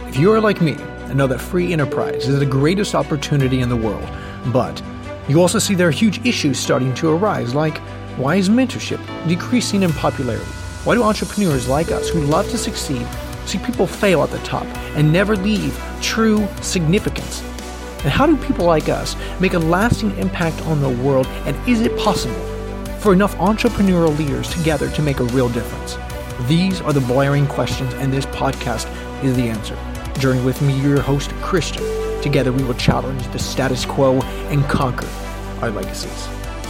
If you are like me and know that free enterprise is the greatest opportunity in the world, but you also see there are huge issues starting to arise, like why is mentorship decreasing in popularity? Why do entrepreneurs like us who love to succeed see people fail at the top and never leave true significance? And how do people like us make a lasting impact on the world? And is it possible for enough entrepreneurial leaders together to make a real difference? These are the blaring questions, and this podcast is the answer. Journey with me, your host, Christian. Together we will challenge the status quo and conquer our legacies.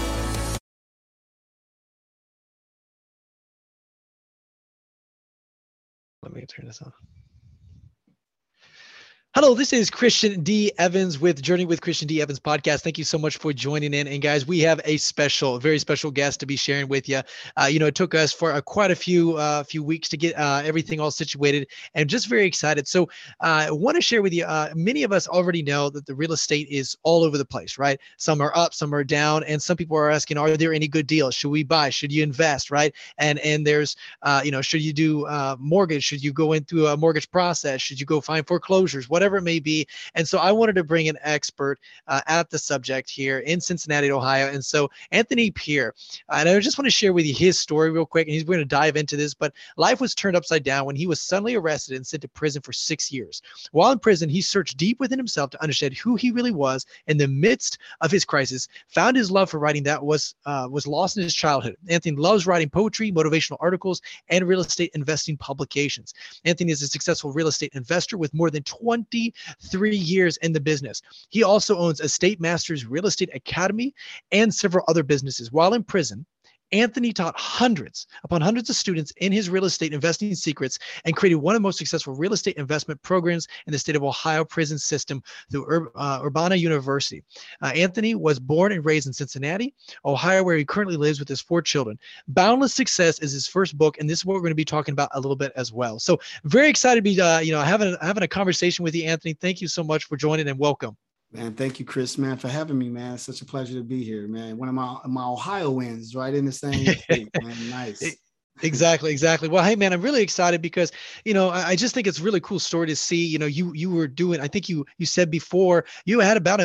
Let me turn this on. Hello, this is Christian D. Evans with Journey with Christian D. Evans podcast. Thank you so much for joining in. And guys, we have a very special guest to be sharing with you. It took us for quite a few weeks to get everything all situated, and just very excited. So I want to share with you, many of us already know that the real estate is all over the place, right? Some are up, some are down. And some people are asking, are there any good deals? Should we buy? Should you invest, right? And there's, should you do mortgage? Should you go into a mortgage process? Should you go find foreclosures? Whatever it may be. And so I wanted to bring an expert at the subject here in Cincinnati, Ohio. And so Anthony Pierre, and I just want to share with you his story real quick. And we're going to dive into this, but life was turned upside down when he was suddenly arrested and sent to prison for 6 years. While in prison, he searched deep within himself to understand who he really was in the midst of his crisis, found his love for writing that was lost in his childhood. Anthony loves writing poetry, motivational articles, and real estate investing publications. Anthony is a successful real estate investor with more than 23 years in the business. He also owns Estate Masters Real Estate Academy and several other businesses. While in prison, Anthony taught hundreds upon hundreds of students in his real estate investing secrets and created one of the most successful real estate investment programs in the state of Ohio prison system through Urbana University. Anthony was born and raised in Cincinnati, Ohio, where he currently lives with his 4 children. Boundless Success is his first book, and this is what we're going to be talking about a little bit as well. So very excited to be having a conversation with you, Anthony. Thank you so much for joining, and welcome. Man, thank you, Chris, man, for having me, man. It's such a pleasure to be here, man. One of my Ohio wins, right in the same state, man. Nice. Exactly. Well, hey, man, I'm really excited because, I just think it's a really cool story to see. You were doing, I think you said before, you had about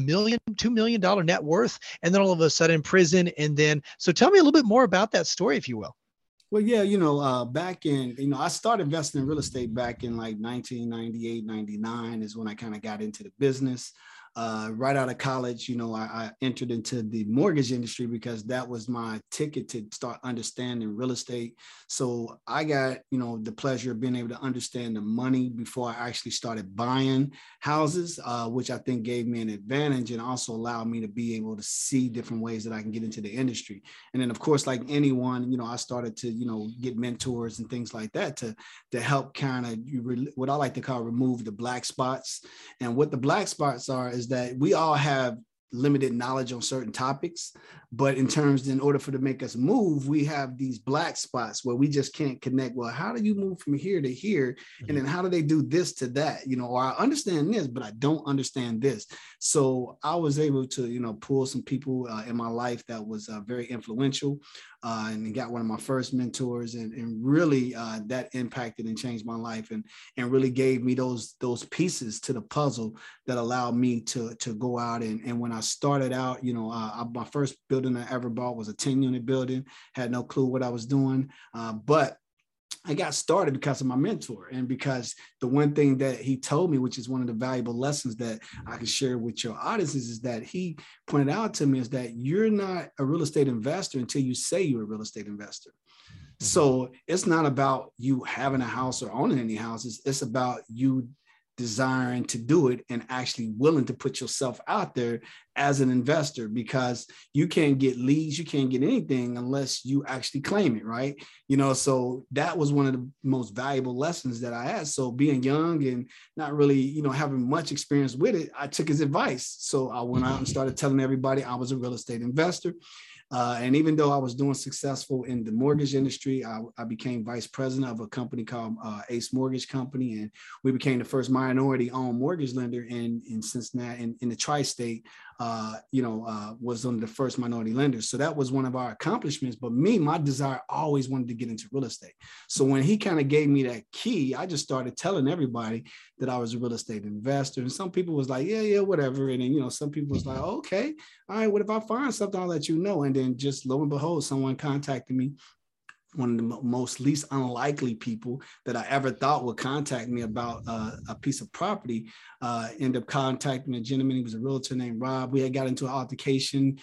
$2 million net worth, and then all of a sudden in prison. And then, so tell me a little bit more about that story, if you will. Well, yeah, back in, I started investing in real estate back in like 1998, 99 is when I kind of got into the business. Right out of college, I entered into the mortgage industry because that was my ticket to start understanding real estate. So I got, the pleasure of being able to understand the money before I actually started buying houses, which I think gave me an advantage and also allowed me to be able to see different ways that I can get into the industry. And then, of course, like anyone, I started to, get mentors and things like that to help kind of what I like to call remove the black spots. And what the black spots are is that we all have limited knowledge on certain topics, but in order for to make us move, we have these black spots where we just can't connect. Well, how do you move from here to here? And then how do they do this to that? Or I understand this, but I don't understand this. So I was able to, pull some people in my life that was very influential and got one of my first mentors and really that impacted and changed my life and really gave me those pieces to the puzzle that allowed me to go out. And when I started out, my first building I ever bought was a 10-unit building, had no clue what I was doing. But I got started because of my mentor and because the one thing that he told me, which is one of the valuable lessons that I can share with your audiences, is that he pointed out to me is that you're not a real estate investor until you say you're a real estate investor. So it's not about you having a house or owning any houses. It's about you desiring to do it and actually willing to put yourself out there as an investor, because you can't get leads, you can't get anything unless you actually claim it, right? So that was one of the most valuable lessons that I had. So being young and not really, having much experience with it, I took his advice. So I went out and started telling everybody I was a real estate investor. And even though I was doing successful in the mortgage industry, I became vice president of a company called Ace Mortgage Company. And we became the first minority-owned mortgage lender in Cincinnati, in the tri-state, was one of the first minority lenders. So that was one of our accomplishments. But my desire always wanted to get into real estate. So when he kind of gave me that key, I just started telling everybody that I was a real estate investor. And some people was like, yeah, whatever. And then, some people was like, okay, all right, what if I find something, I'll let you know. And then just lo and behold, someone contacted me. One of the most least unlikely people that I ever thought would contact me about a piece of property, ended up contacting a gentleman. He was a realtor named Rob. We had got into an altercation,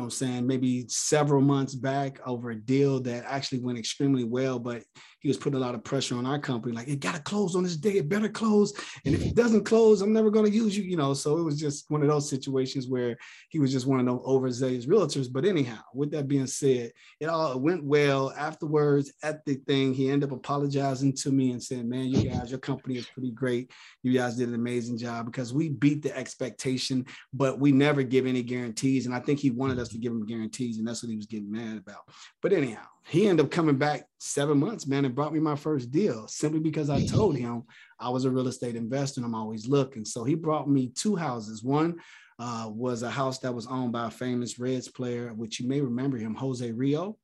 maybe several months back over a deal that actually went extremely well, but he was putting a lot of pressure on our company. Like, it got to close on this day. It better close. And if it doesn't close, I'm never going to use you, So it was just one of those situations where he was just one of those overzealous realtors. But anyhow, with that being said, it all went well. Afterwards, at the thing, he ended up apologizing to me and saying, man, you guys, your company is pretty great. You guys did an amazing job, because we beat the expectation, but we never give any guarantees. And I think he wanted us to give him guarantees, and that's what he was getting mad about. But anyhow, he ended up coming back 7 months, man, and brought me my first deal, simply because I told him I was a real estate investor and I'm always looking. So he brought me 2 houses. One was a house that was owned by a famous Reds player, which you may remember him, Jose Rio.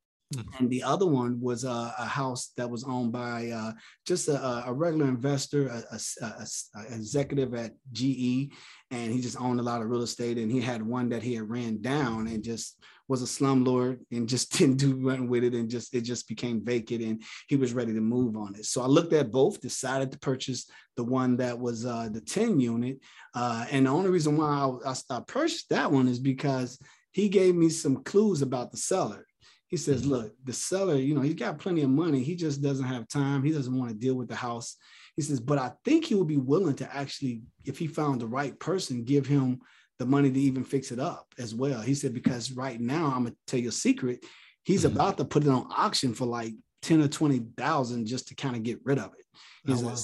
And the other one was a house that was owned by just a regular investor, a executive at GE, and he just owned a lot of real estate. And he had one that he had ran down and just was a slumlord and just didn't do nothing with it, and it just became vacant, and he was ready to move on it. So I looked at both, decided to purchase the one that was the 10 unit. And the only reason why I purchased that one is because he gave me some clues about the seller. He says, look, the seller, he's got plenty of money. He just doesn't have time. He doesn't want to deal with the house. He says, but I think he would be willing to actually, if he found the right person, give him the money to even fix it up as well. He said, because right now, I'm going to tell you a secret. He's about to put it on auction for like 10 or 20,000 just to kind of get rid of it. Wow.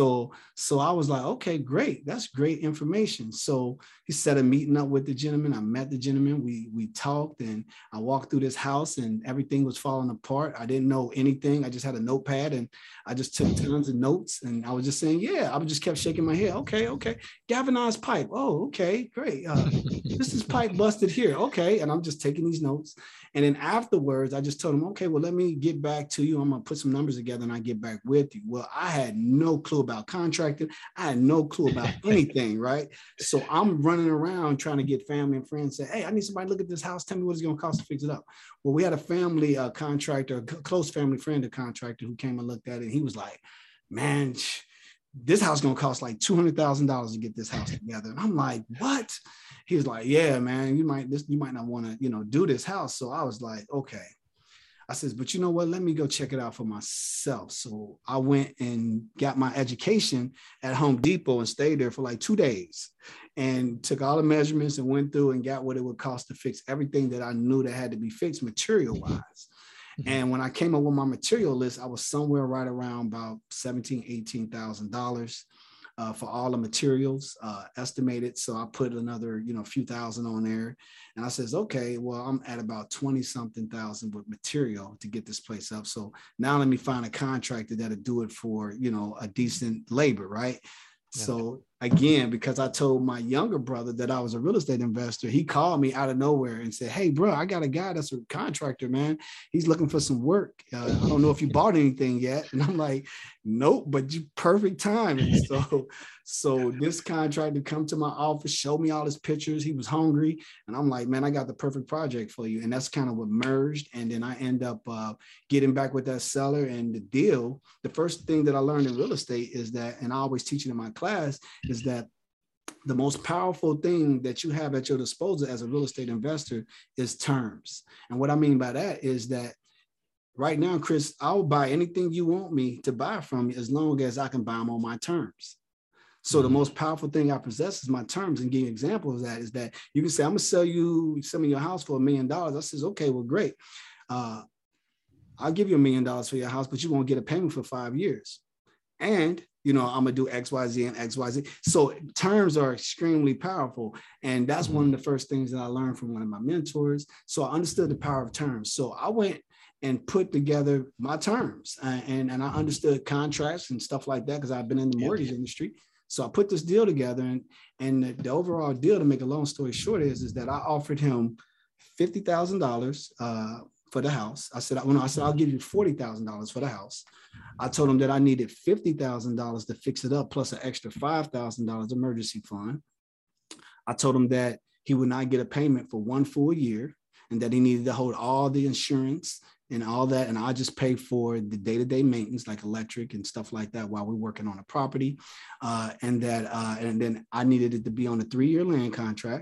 So I was like, okay, great. That's great information. So he set a meeting up with the gentleman. I met the gentleman. We talked, and I walked through this house, and everything was falling apart. I didn't know anything. I just had a notepad, and I just took tons of notes, and I was just saying, yeah, I just kept shaking my head. Okay. Galvanized pipe. Oh, okay, great. This is pipe busted here. Okay. And I'm just taking these notes. And then afterwards, I just told him, okay, well, let me get back to you. I'm going to put some numbers together and I get back with you. Well, I had no clue about contracting. I had no clue about anything, right? So I'm running around trying to get family and friends, say, hey, I need somebody to look at this house. Tell me what it's going to cost to fix it up. Well, we had a family contractor, a close family friend, a contractor who came and looked at it. And he was like, man, this house is going to cost like $200,000 to get this house together. And I'm like, what? He was like, yeah, man, you might not want to, do this house. So I was like, okay. I says, but you know what? Let me go check it out for myself. So I went and got my education at Home Depot and stayed there for like 2 days and took all the measurements and went through and got what it would cost to fix everything that I knew that had to be fixed material-wise. And when I came up with my material list, I was somewhere right around about $17,000, $18,000 for all the materials estimated. So I put another, few thousand on there. And I says, okay, well, I'm at about 20 something thousand with material to get this place up. So now let me find a contractor that'll do it for, a decent labor, right? Yeah. So again, because I told my younger brother that I was a real estate investor, he called me out of nowhere and said, hey, bro, I got a guy that's a contractor, man. He's looking for some work. I don't know if you bought anything yet. And I'm like, nope, but you perfect time. And so this contractor come to my office, showed me all his pictures. He was hungry. And I'm like, man, I got the perfect project for you. And that's kind of what merged. And then I end up getting back with that seller and the deal. The first thing that I learned in real estate is that, and I always teach it in my class, is that the most powerful thing that you have at your disposal as a real estate investor is terms. And what I mean by that is that right now, Chris, I'll buy anything you want me to buy from you as long as I can buy them on my terms. So the most powerful thing I possess is my terms. And give you an example of that is that you can say, I'm going to sell you some of your house for $1 million. I says, okay, well, great. I'll give you $1 million for your house, but you won't get a payment for 5 years. and I'm gonna do X, Y, Z and X, Y, Z. So terms are extremely powerful. And that's one of the first things that I learned from one of my mentors. So I understood the power of terms. So I went and put together my terms and I understood contracts and stuff like that because I've been in the mortgage industry. So I put this deal together, and the overall deal, to make a long story short, is that I offered him $50,000 for the house. I said, I'll give you $40,000 for the house. I told him that I needed $50,000 to fix it up, plus an extra $5,000 emergency fund. I told him that he would not get a payment for 1 full year, and that he needed to hold all the insurance and all that, and I just pay for the day-to-day maintenance like electric and stuff like that while we're working on a property, and then I needed it to be on a 3-year land contract,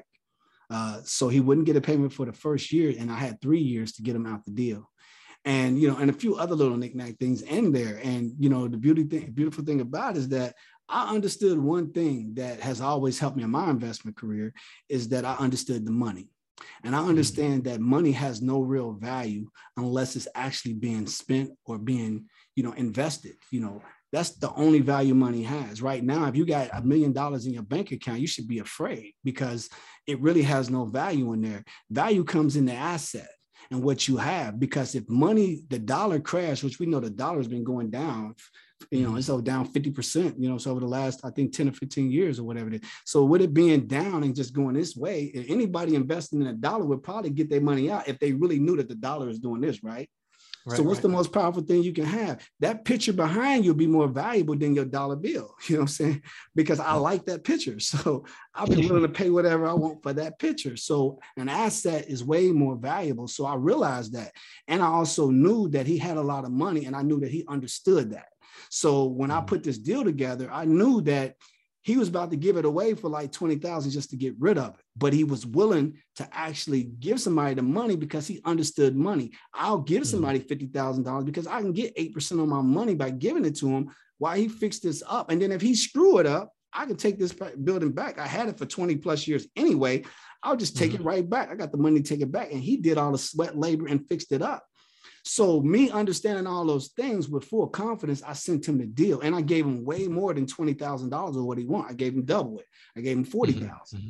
so he wouldn't get a payment for the first year, and I had 3 years to get him out the deal, and and a few other little knick-knack things in there, and the beautiful thing about it is that I understood one thing that has always helped me in my investment career is that I understood the money. And I understand that money has no real value unless it's actually being spent or being, invested. That's the only value money has. Right now, if you got $1 million in your bank account, you should be afraid because it really has no value in there. Value comes in the asset and what you have, because if the dollar crashed, which we know the dollar has been going down, it's down 50%, so over the last, I think 10 or 15 years or whatever it is. So with it being down and just going this way, anybody investing in a dollar would probably get their money out if they really knew that the dollar is doing this, right? So what's the most powerful thing you can have? That picture behind you will be more valuable than your dollar bill. You know what I'm saying? Because I like that picture. So I'll be willing to pay whatever I want for that picture. So an asset is way more valuable. So I realized that. And I also knew that he had a lot of money, and I knew that he understood that. So when I put this deal together, I knew that he was about to give it away for like 20,000 just to get rid of it. But he was willing to actually give somebody the money because he understood money. I'll give somebody $50,000 because I can get 8% on my money by giving it to him while he fixed this up. And then if he screw it up, I can take this building back. I had it for 20 plus years anyway. I'll just take it right back. I got the money to take it back. And he did all the sweat labor and fixed it up. So me understanding all those things with full confidence, I sent him the deal, and I gave him way more than $20,000 of what he wanted. I gave him double it. I gave him $40,000.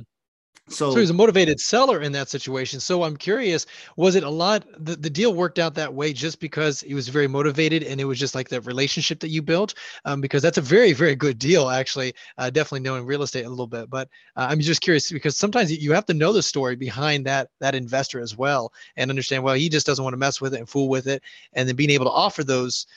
So he's a motivated seller in that situation. So I'm curious, was it a lot, the deal worked out that way just because he was very motivated and it was just like the relationship that you built? Because that's a very, very good deal, actually, definitely knowing real estate a little bit. But I'm just curious because sometimes you have to know the story behind that investor as well and understand, well, he just doesn't want to mess with it and fool with it. And then being able to offer those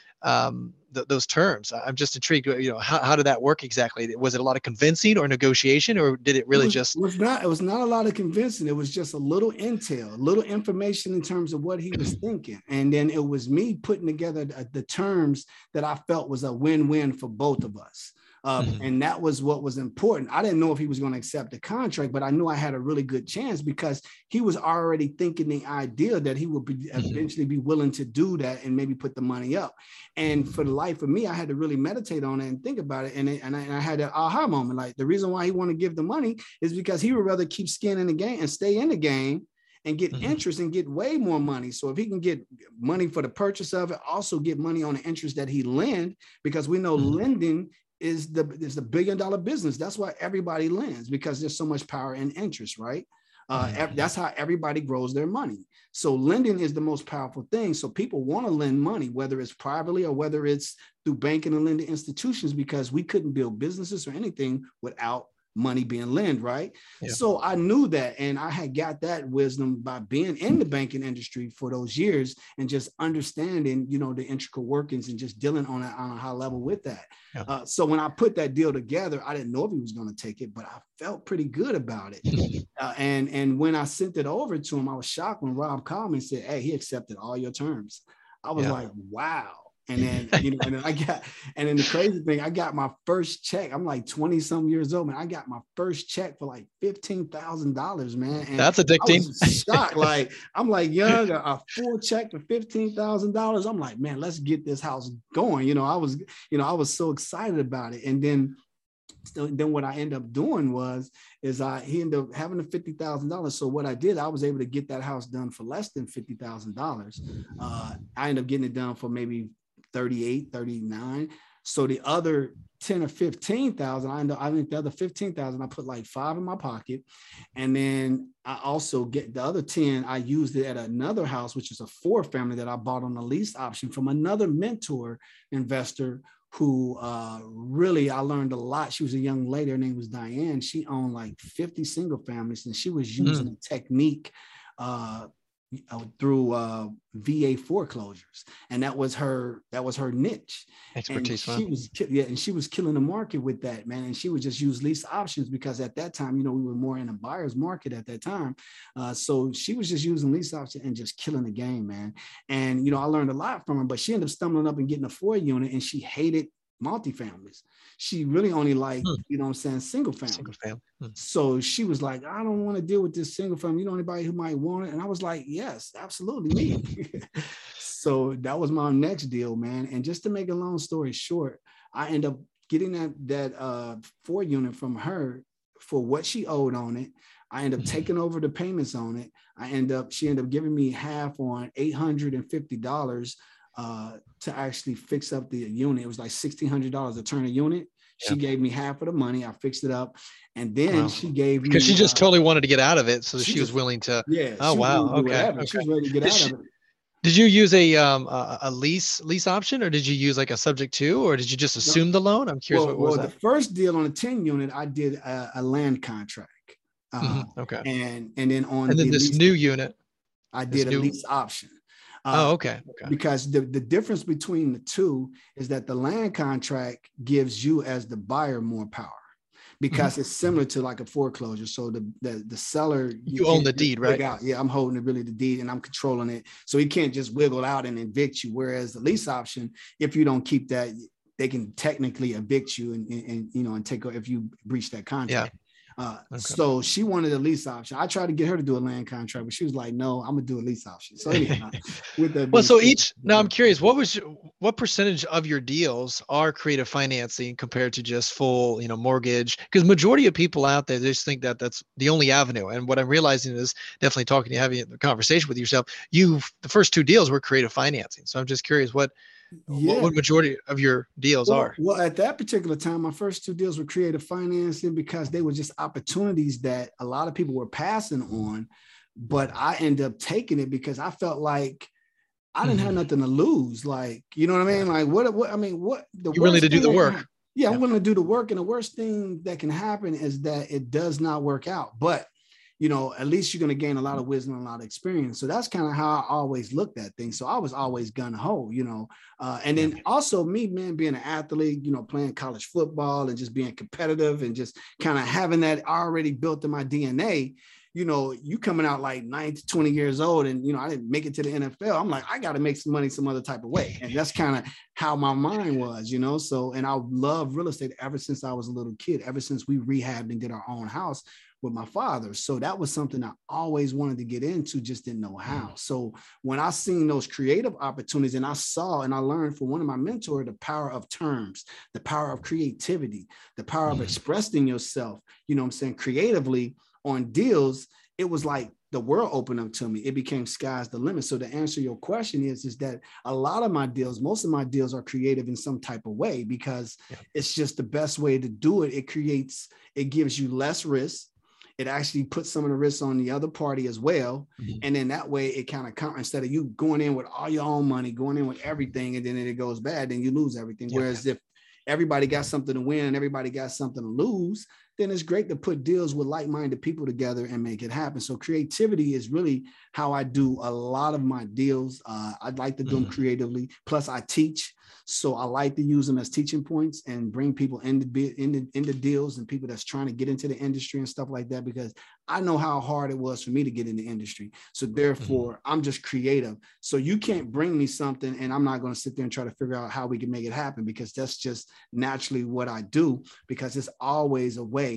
terms. I'm just intrigued, how did that work exactly? Was it a lot of convincing or negotiation, or did it really it was not a lot of convincing. It was just a little intel, a little information in terms of what he was thinking. And then it was me putting together the terms that I felt was a win-win for both of us. And that was what was important. I didn't know if he was going to accept the contract, but I knew I had a really good chance because he was already thinking the idea that he would eventually be willing to do that and maybe put the money up. And for the life of me, I had to really meditate on it and think about it. And I had an aha moment. Like, the reason why he wanted to give the money is because he would rather keep skin in the game and stay in the game and get interest and get way more money. So if he can get money for the purchase of it, also get money on the interest that he lend, because we know lending is the $1 billion business. That's why everybody lends, because there's so much power in interest, right? That's how everybody grows their money. So lending is the most powerful thing. So people want to lend money, whether it's privately or whether it's through banking and lending institutions, because we couldn't build businesses or anything without money being lent, right? Yeah. So I knew that, and I had got that wisdom by being in the banking industry for those years and just understanding, the intricate workings and just dealing on a high level with that. Yeah. So when I put that deal together, I didn't know if he was going to take it, but I felt pretty good about it. And when I sent it over to him, I was shocked when Rob called me and said, "Hey, he accepted all your terms." I was like, wow. And then, and then the crazy thing, I got my first check. I'm like 20 some years old, man. I got my first check for like $15,000, man. And that's addicting. I was shocked. Like, I'm like, young, a full check for $15,000. I'm like, man, let's get this house going. I was so excited about it. And then what I ended up doing he ended up having the $50,000. So what I did, I was able to get that house done for less than $50,000. I ended up getting it done for maybe 38, 39. So the other 10 or 15,000, I think the other 15,000, I put like 5 in my pocket. And then I also get the other 10, I used it at another house, which is a 4-family that I bought on a lease option from another mentor investor who really, I learned a lot. She was a young lady. Her name was Diane. She owned like 50 single families, and she was using a technique through VA foreclosures, and that was her niche. Expertise. And she was killing the market with that, man. And she would just use lease options because at that time, we were more in a buyer's market at that time. So she was just using lease options and just killing the game, man. And I learned a lot from her, but she ended up stumbling up and getting a 4-unit, and she hated multifamilies. She really only liked, single family. So she was like, I don't want to deal with this single family. Anybody who might want it? And I was like, yes, absolutely, me. So that was my next deal, man. And just to make a long story short, I ended up getting that 4-unit from her for what she owed on it. I ended up taking over the payments on it. She ended up giving me half on $850 to actually fix up the unit. It was like $1,600 to turn a unit. She gave me half of the money. I fixed it up. And then she gave me, because she just totally wanted to get out of it. So she was willing to. Yeah. Oh, wow. Okay. She was ready to get out of it. Did you use a lease option, or did you use like a subject to, or did you just assume the loan? I'm curious. What was that? The first deal on a 10-unit, I did a land contract. Okay. And then this new unit, I did a lease option. Okay. Because the difference between the two is that the land contract gives you as the buyer more power, because it's similar to like a foreclosure. So the seller, you own the deed, right? Yeah, I'm holding the deed and I'm controlling it. So he can't just wiggle out and evict you. Whereas the lease option, if you don't keep that, they can technically evict you and take over if you breach that contract. Yeah. So she wanted a lease option. I tried to get her to do a land contract, but she was like, no, I'm gonna do a lease option. So anyhow, with that. Now I'm curious, what percentage of your deals are creative financing compared to just full, mortgage? Because majority of people out there, they just think that that's the only avenue. And what I'm realizing is definitely talking to having a conversation with yourself, the first 2 deals were creative financing. So I'm just curious what majority of your deals are. Well, at that particular time, my first 2 deals were creative financing because they were just opportunities that a lot of people were passing on, but I ended up taking it because I felt like I didn't have nothing to lose. Like, you know what I mean? Like, you're willing to do the work. I'm willing to do the work. And the worst thing that can happen is that it does not work out. But at least you're going to gain a lot of wisdom and a lot of experience. So that's kind of how I always looked at things. So I was always gung-ho, and then also me, man, being an athlete, playing college football and just being competitive and just kind of having that already built in my DNA. You coming out like 20 years old and, I didn't make it to the NFL. I'm like, I got to make some money some other type of way. And that's kind of how my mind was, So, and I love real estate ever since I was a little kid, ever since we rehabbed and did our own house with my father. So that was something I always wanted to get into, just didn't know how. So when I seen those creative opportunities and I saw and I learned from one of my mentors, the power of terms, the power of creativity, the power of expressing yourself, creatively on deals, it was like the world opened up to me. It became sky's the limit. So to answer your question is that a lot of my deals, most of my deals are creative in some type of way because it's just the best way to do it. It gives you less risk. It actually puts some of the risks on the other party as well. And then that way it kind of instead of you going in with all your own money, going in with everything, and then it goes bad, then you lose everything. Whereas if everybody got something to win and everybody got something to lose, then it's great to put deals with like-minded people together and make it happen. So creativity is really how I do a lot of my deals. I'd like to do them creatively. Plus I teach. So I like to use them as teaching points and bring people into deals and people that's trying to get into the industry and stuff like that, because I know how hard it was for me to get in the industry. So therefore I'm just creative. So you can't bring me something and I'm not going to sit there and try to figure out how we can make it happen, because that's just naturally what I do, because it's always a way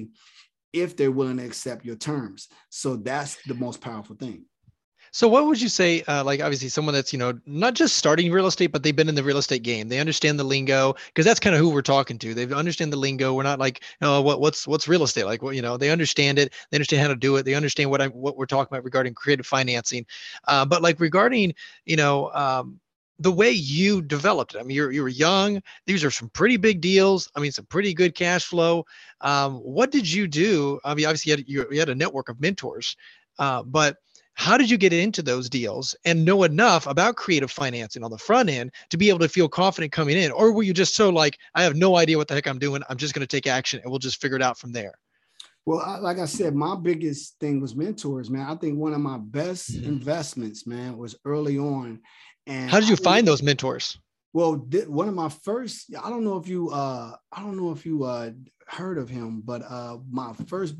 if they're willing to accept your terms. So that's the most powerful thing. So what would you say, like obviously someone that's, not just starting real estate, but they've been in the real estate game. They understand the lingo, because that's kind of who we're talking to. They understand the lingo. We're not like, what's real estate? Like, they understand it. They understand how to do it. They understand what we're talking about regarding creative financing. But like regarding, the way you developed it. I mean, you were young. These are some pretty big deals. I mean, some pretty good cash flow. What did you do? I mean, obviously you had a network of mentors, but how did you get into those deals and know enough about creative financing on the front end to be able to feel confident coming in? Or were you just so like, I have no idea what the heck I'm doing. I'm just going to take action and we'll just figure it out from there? Well, like I said, my biggest thing was mentors, man. I think one of my best Mhm. investments, man, was early on. And How did you find those mentors? well, one of my first, I don't know if you heard of him, but my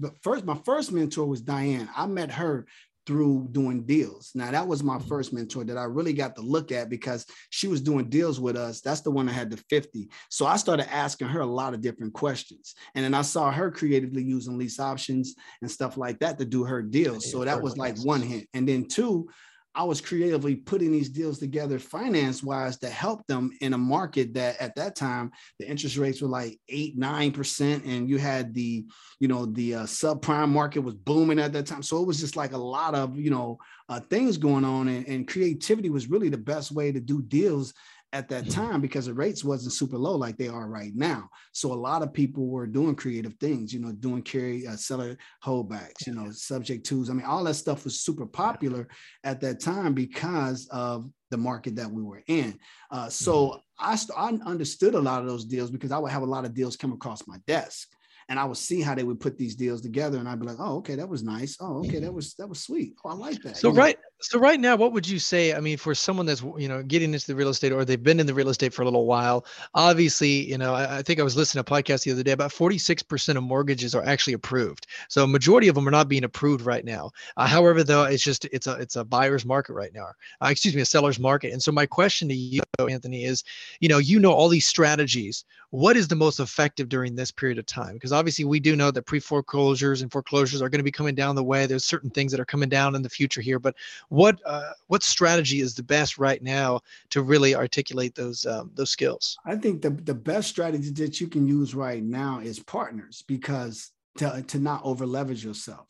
first mentor was Diane. I met her through doing deals. Now that was my first mentor that I really got to look at because she was doing deals with us. That's the one that had the 50. So I started asking her a lot of different questions. And then I saw her creatively using lease options and stuff like that to do her deals. So that was like one hint. And then two, I was creatively putting these deals together finance wise to help them in a market that at that time, the interest rates were like 8-9%. And you had the subprime market was booming at that time. So it was just like a lot of, things going on, and creativity was really the best way to do deals at that time because the rates wasn't super low like they are right now. So a lot of people were doing creative things, doing seller holdbacks, subject twos. I mean, all that stuff was super popular at that time because of the market that we were in. So I understood a lot of those deals because I would have a lot of deals come across my desk. And I would see how they would put these deals together, and I'd be like, "Oh, okay, that was nice. Oh, okay, that was sweet. Oh, I like that." So right now, what would you say? I mean, for someone that's getting into the real estate, or they've been in the real estate for a little while, obviously, I think I was listening to a podcast the other day. About 46% of mortgages are actually approved. So a majority of them are not being approved right now. However, though, it's a buyer's market right now. Excuse me, a seller's market. And so my question to you, Anthony, is, all these strategies. What is the most effective during this period of time? Because obviously we do know that pre-foreclosures and foreclosures are going to be coming down the way. There's certain things that are coming down in the future here, but what strategy is the best right now to really articulate those skills? I think the best strategy that you can use right now is partners, because to not over leverage yourself.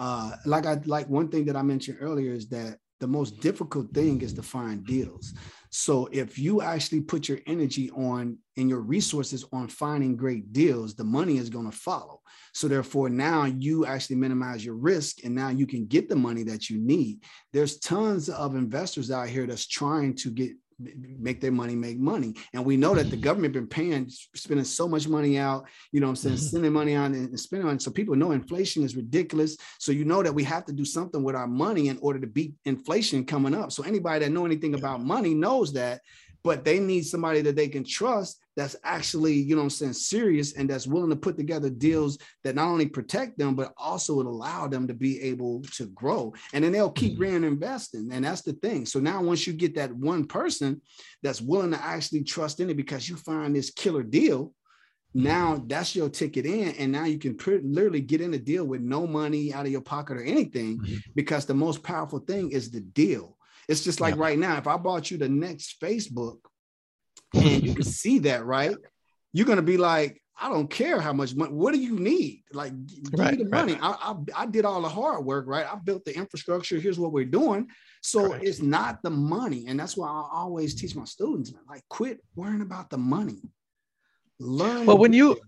Like one thing that I mentioned earlier is that the most difficult thing is to find deals. So if you actually put your energy on and your resources on finding great deals, the money is going to follow. So therefore, now you actually minimize your risk, and now you can get the money that you need. There's tons of investors out here that's trying to make their money make money. And we know that the government been spending so much money out, sending money on and spending on. So people know inflation is ridiculous. So that we have to do something with our money in order to beat inflation coming up. So anybody that know anything about money knows that, but they need somebody that they can trust that's actually, serious, and that's willing to put together deals that not only protect them, but also would allow them to be able to grow. And then they'll keep reinvesting. And that's the thing. So now once you get that one person that's willing to actually trust in it because you find this killer deal, now that's your ticket in. And now you can literally get in a deal with no money out of your pocket or anything, because the most powerful thing is the deal. It's just like right now, if I bought you the next Facebook and you can see that, right? You're going to be like, I don't care how much money. What do you need? Like, give me the money. I did all the hard work, right? I built the infrastructure. Here's what we're doing. So it's not the money. And that's why I always teach my students, man, like, quit worrying about the money. Learn. Well,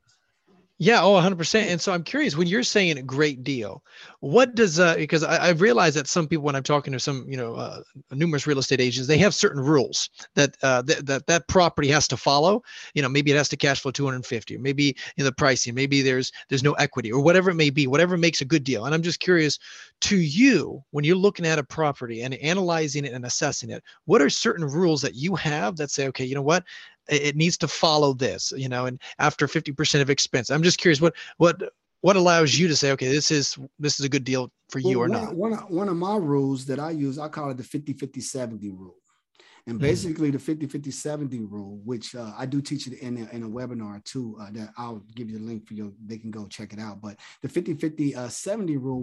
yeah, 100%. And so I'm curious, when you're saying a great deal, what does because I've realized that some people, when I'm talking to some numerous real estate agents, they have certain rules that that property has to follow. Maybe it has to cash flow 250, or maybe the pricing, maybe there's no equity, or whatever it may be, whatever makes a good deal. And I'm just curious, to you, when you're looking at a property and analyzing it and assessing it, what are certain rules that you have that say, okay, you know what, it needs to follow this, and after 50% of expense. I'm just curious, what allows you to say, okay, this is a good deal for you or not? One of my rules that I use, I call it the 50-50-70 rule. And basically the 50-50-70 rule, which I do teach it in a webinar too, that I'll give you the link for they can go check it out. But the 50-50-70 rule,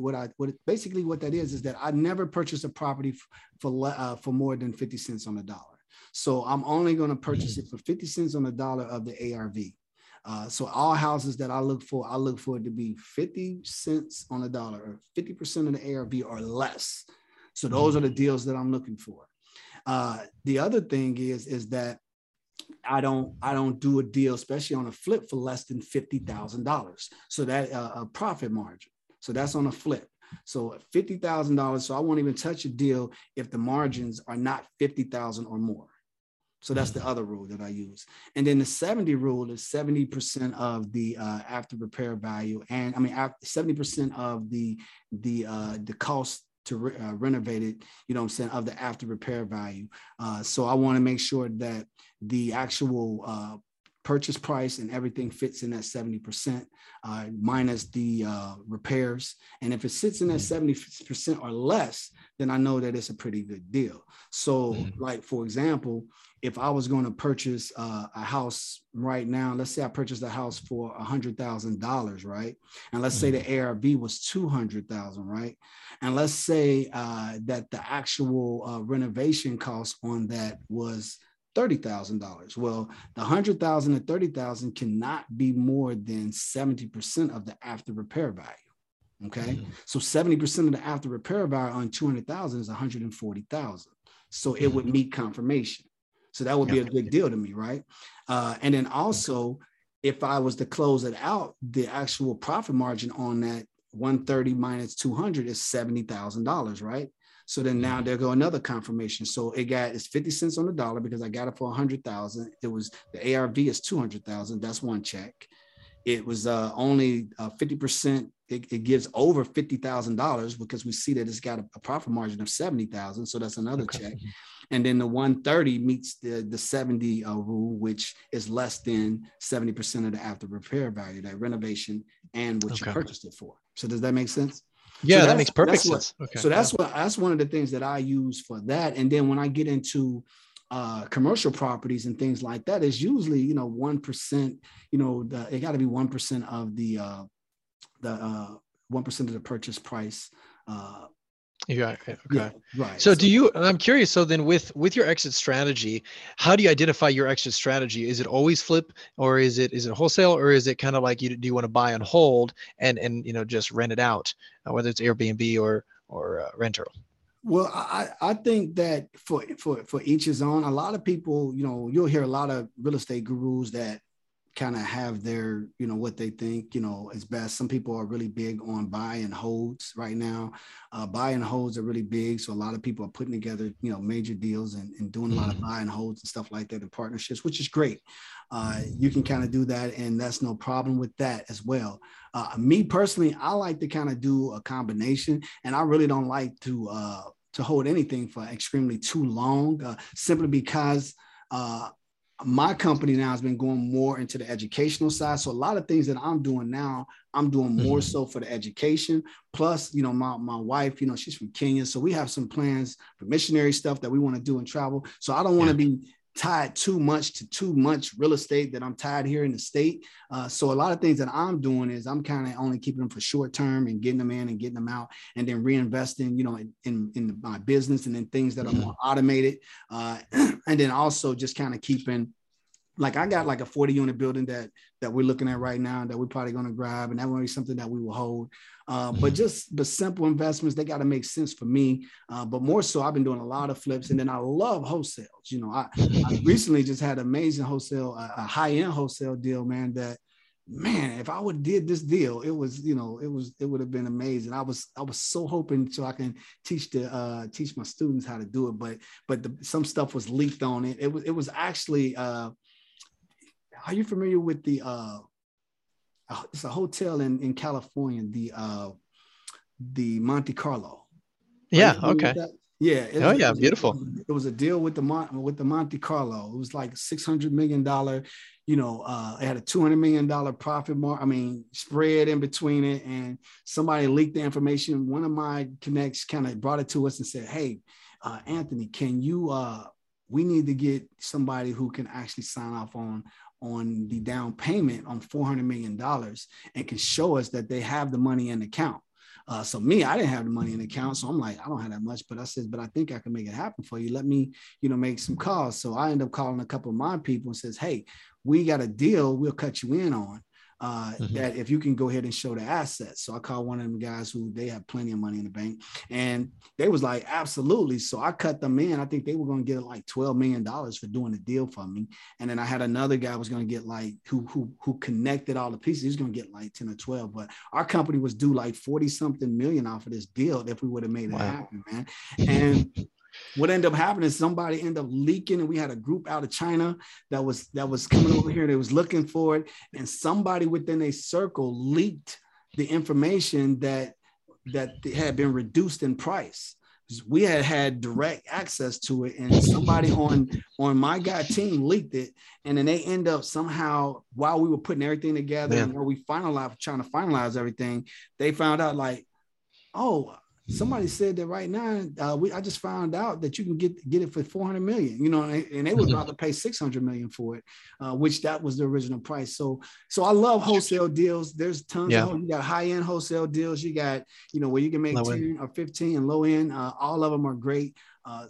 what that is that I never purchase a property for more than 50 cents on the dollar. So I'm only going to purchase it for 50 cents on the dollar of the ARV. So all houses that I look for it to be 50 cents on the dollar, or 50% of the ARV or less. So those are the deals that I'm looking for. The other thing is that I don't do a deal, especially on a flip, for less than $50,000. So that a profit margin. So that's on a flip. So $50,000. So I won't even touch a deal if the margins are not 50,000 or more. So that's the other rule that I use. And then the 70 rule is 70% of the after repair value, and 70% of the cost to renovate it, you know what I'm saying, of the after repair value. So I want to make sure that the actual purchase price and everything fits in that 70% minus the repairs. And if it sits in that 70% or less, then I know that it's a pretty good deal. So like, for example, if I was going to purchase a house right now, let's say I purchased a house for $100,000, right? And let's say the ARV was 200,000, right? And let's say that the actual renovation cost on that was $30,000. Well, the 100,000 and 30,000 cannot be more than 70% of the after repair value. Okay, so 70% of the after repair value on 200,000 is 140,000. So it would meet confirmation. So that would be a good deal to me, right? And then also, if I was to close it out, the actual profit margin on that 130 minus 200 is $70,000, right? So then now there go another confirmation. So it's 50 cents on the dollar because I got it for 100,000. It was the ARV is 200,000. That's one check. It was only 50%. It gives over $50,000 because we see that it's got a profit margin of 70,000. So that's another check. And then the 130 meets the 70 rule, which is less than 70% of the after repair value, that renovation and what you purchased it for. So does that make sense? Yeah, so that makes perfect sense. So that's one of the things that I use for that. And then when I get into commercial properties and things like that, is usually 1%. It got to be 1% of the 1% of the purchase price. Okay. Yeah, right. So I'm curious, so then with your exit strategy, how do you identify your exit strategy? Is it always flip, or is it wholesale, or is it kind of like do you want to buy on hold and just rent it out, whether it's Airbnb or rental? Well, I think that for each his own. A lot of people, you'll hear a lot of real estate gurus that kind of have their, what they think, is best. Some people are really big on buy and holds right now. Buy and holds are really big. So a lot of people are putting together, major deals and doing a lot of buy and holds and stuff like that in partnerships, which is great. You can kind of do that, and that's no problem with that as well. Me personally, I like to kind of do a combination, and I really don't like to hold anything for extremely too long, simply because my company now has been going more into the educational side. So a lot of things that I'm doing now, I'm doing more so for the education. Plus, my wife, she's from Kenya. So we have some plans for missionary stuff that we want to do and travel. So I don't want to be tied too much real estate that I'm tied here in the state. So a lot of things that I'm doing is I'm kind of only keeping them for short term and getting them in and getting them out, and then reinvesting, in my business, and then things that are more automated. And then also just kind of keeping, like, I got like a 40 unit building that we're looking at right now that we're probably going to grab, and that will be something that we will hold. But simple investments, they got to make sense for me. But more so, I've been doing a lot of flips, and then I love wholesales. I recently just had amazing wholesale, a high-end wholesale deal, man, if I would have did this deal, it would have been amazing. I was so hoping so I can teach my students how to do it, but some stuff was leaked on it. It was actually, are you familiar with it's a hotel in California, the Monte Carlo? Yeah. Okay. Yeah. Beautiful. It was a deal with the Monte Carlo. It was like $600 million. It had a $200 million profit spread in between it. And somebody leaked the information. One of my connects kind of brought it to us and said, "Hey, Anthony, can you, we need to get somebody who can actually sign off on the down payment on $400 million and can show us that they have the money in the account." So me, I didn't have the money in the account. So I'm like, I don't have that much, but I said, but I think I can make it happen for you. Let me, make some calls. So I ended up calling a couple of my people and says, "Hey, we got a deal we'll cut you in on. that if you can go ahead and show the assets. So I called one of them guys who they have plenty of money in the bank, and they was like, absolutely. So I cut them in. I think they were going to get like $12 million for doing the deal for me. And then I had another guy was going to get like, who connected all the pieces. He was going to get like 10 or 12, but our company was due like 40 something million off of this deal if we would have made it happen, man. And what ended up happening is somebody ended up leaking, and we had a group out of China that was coming over here. They was looking for it, and somebody within a circle leaked the information that had been reduced in price. We had direct access to it, and somebody on my guy team leaked it, and then they end up somehow, while we were putting everything together and while we trying to finalize everything, they found out like, oh, somebody said that right now, I just found out that you can get it for 400 million, you know, and they were about to pay 600 million for it, which that was the original price. So I love wholesale deals. There's tons of, you got high-end wholesale deals. You got, you know, where you can make 10 or 15 and low end, all of them are great. I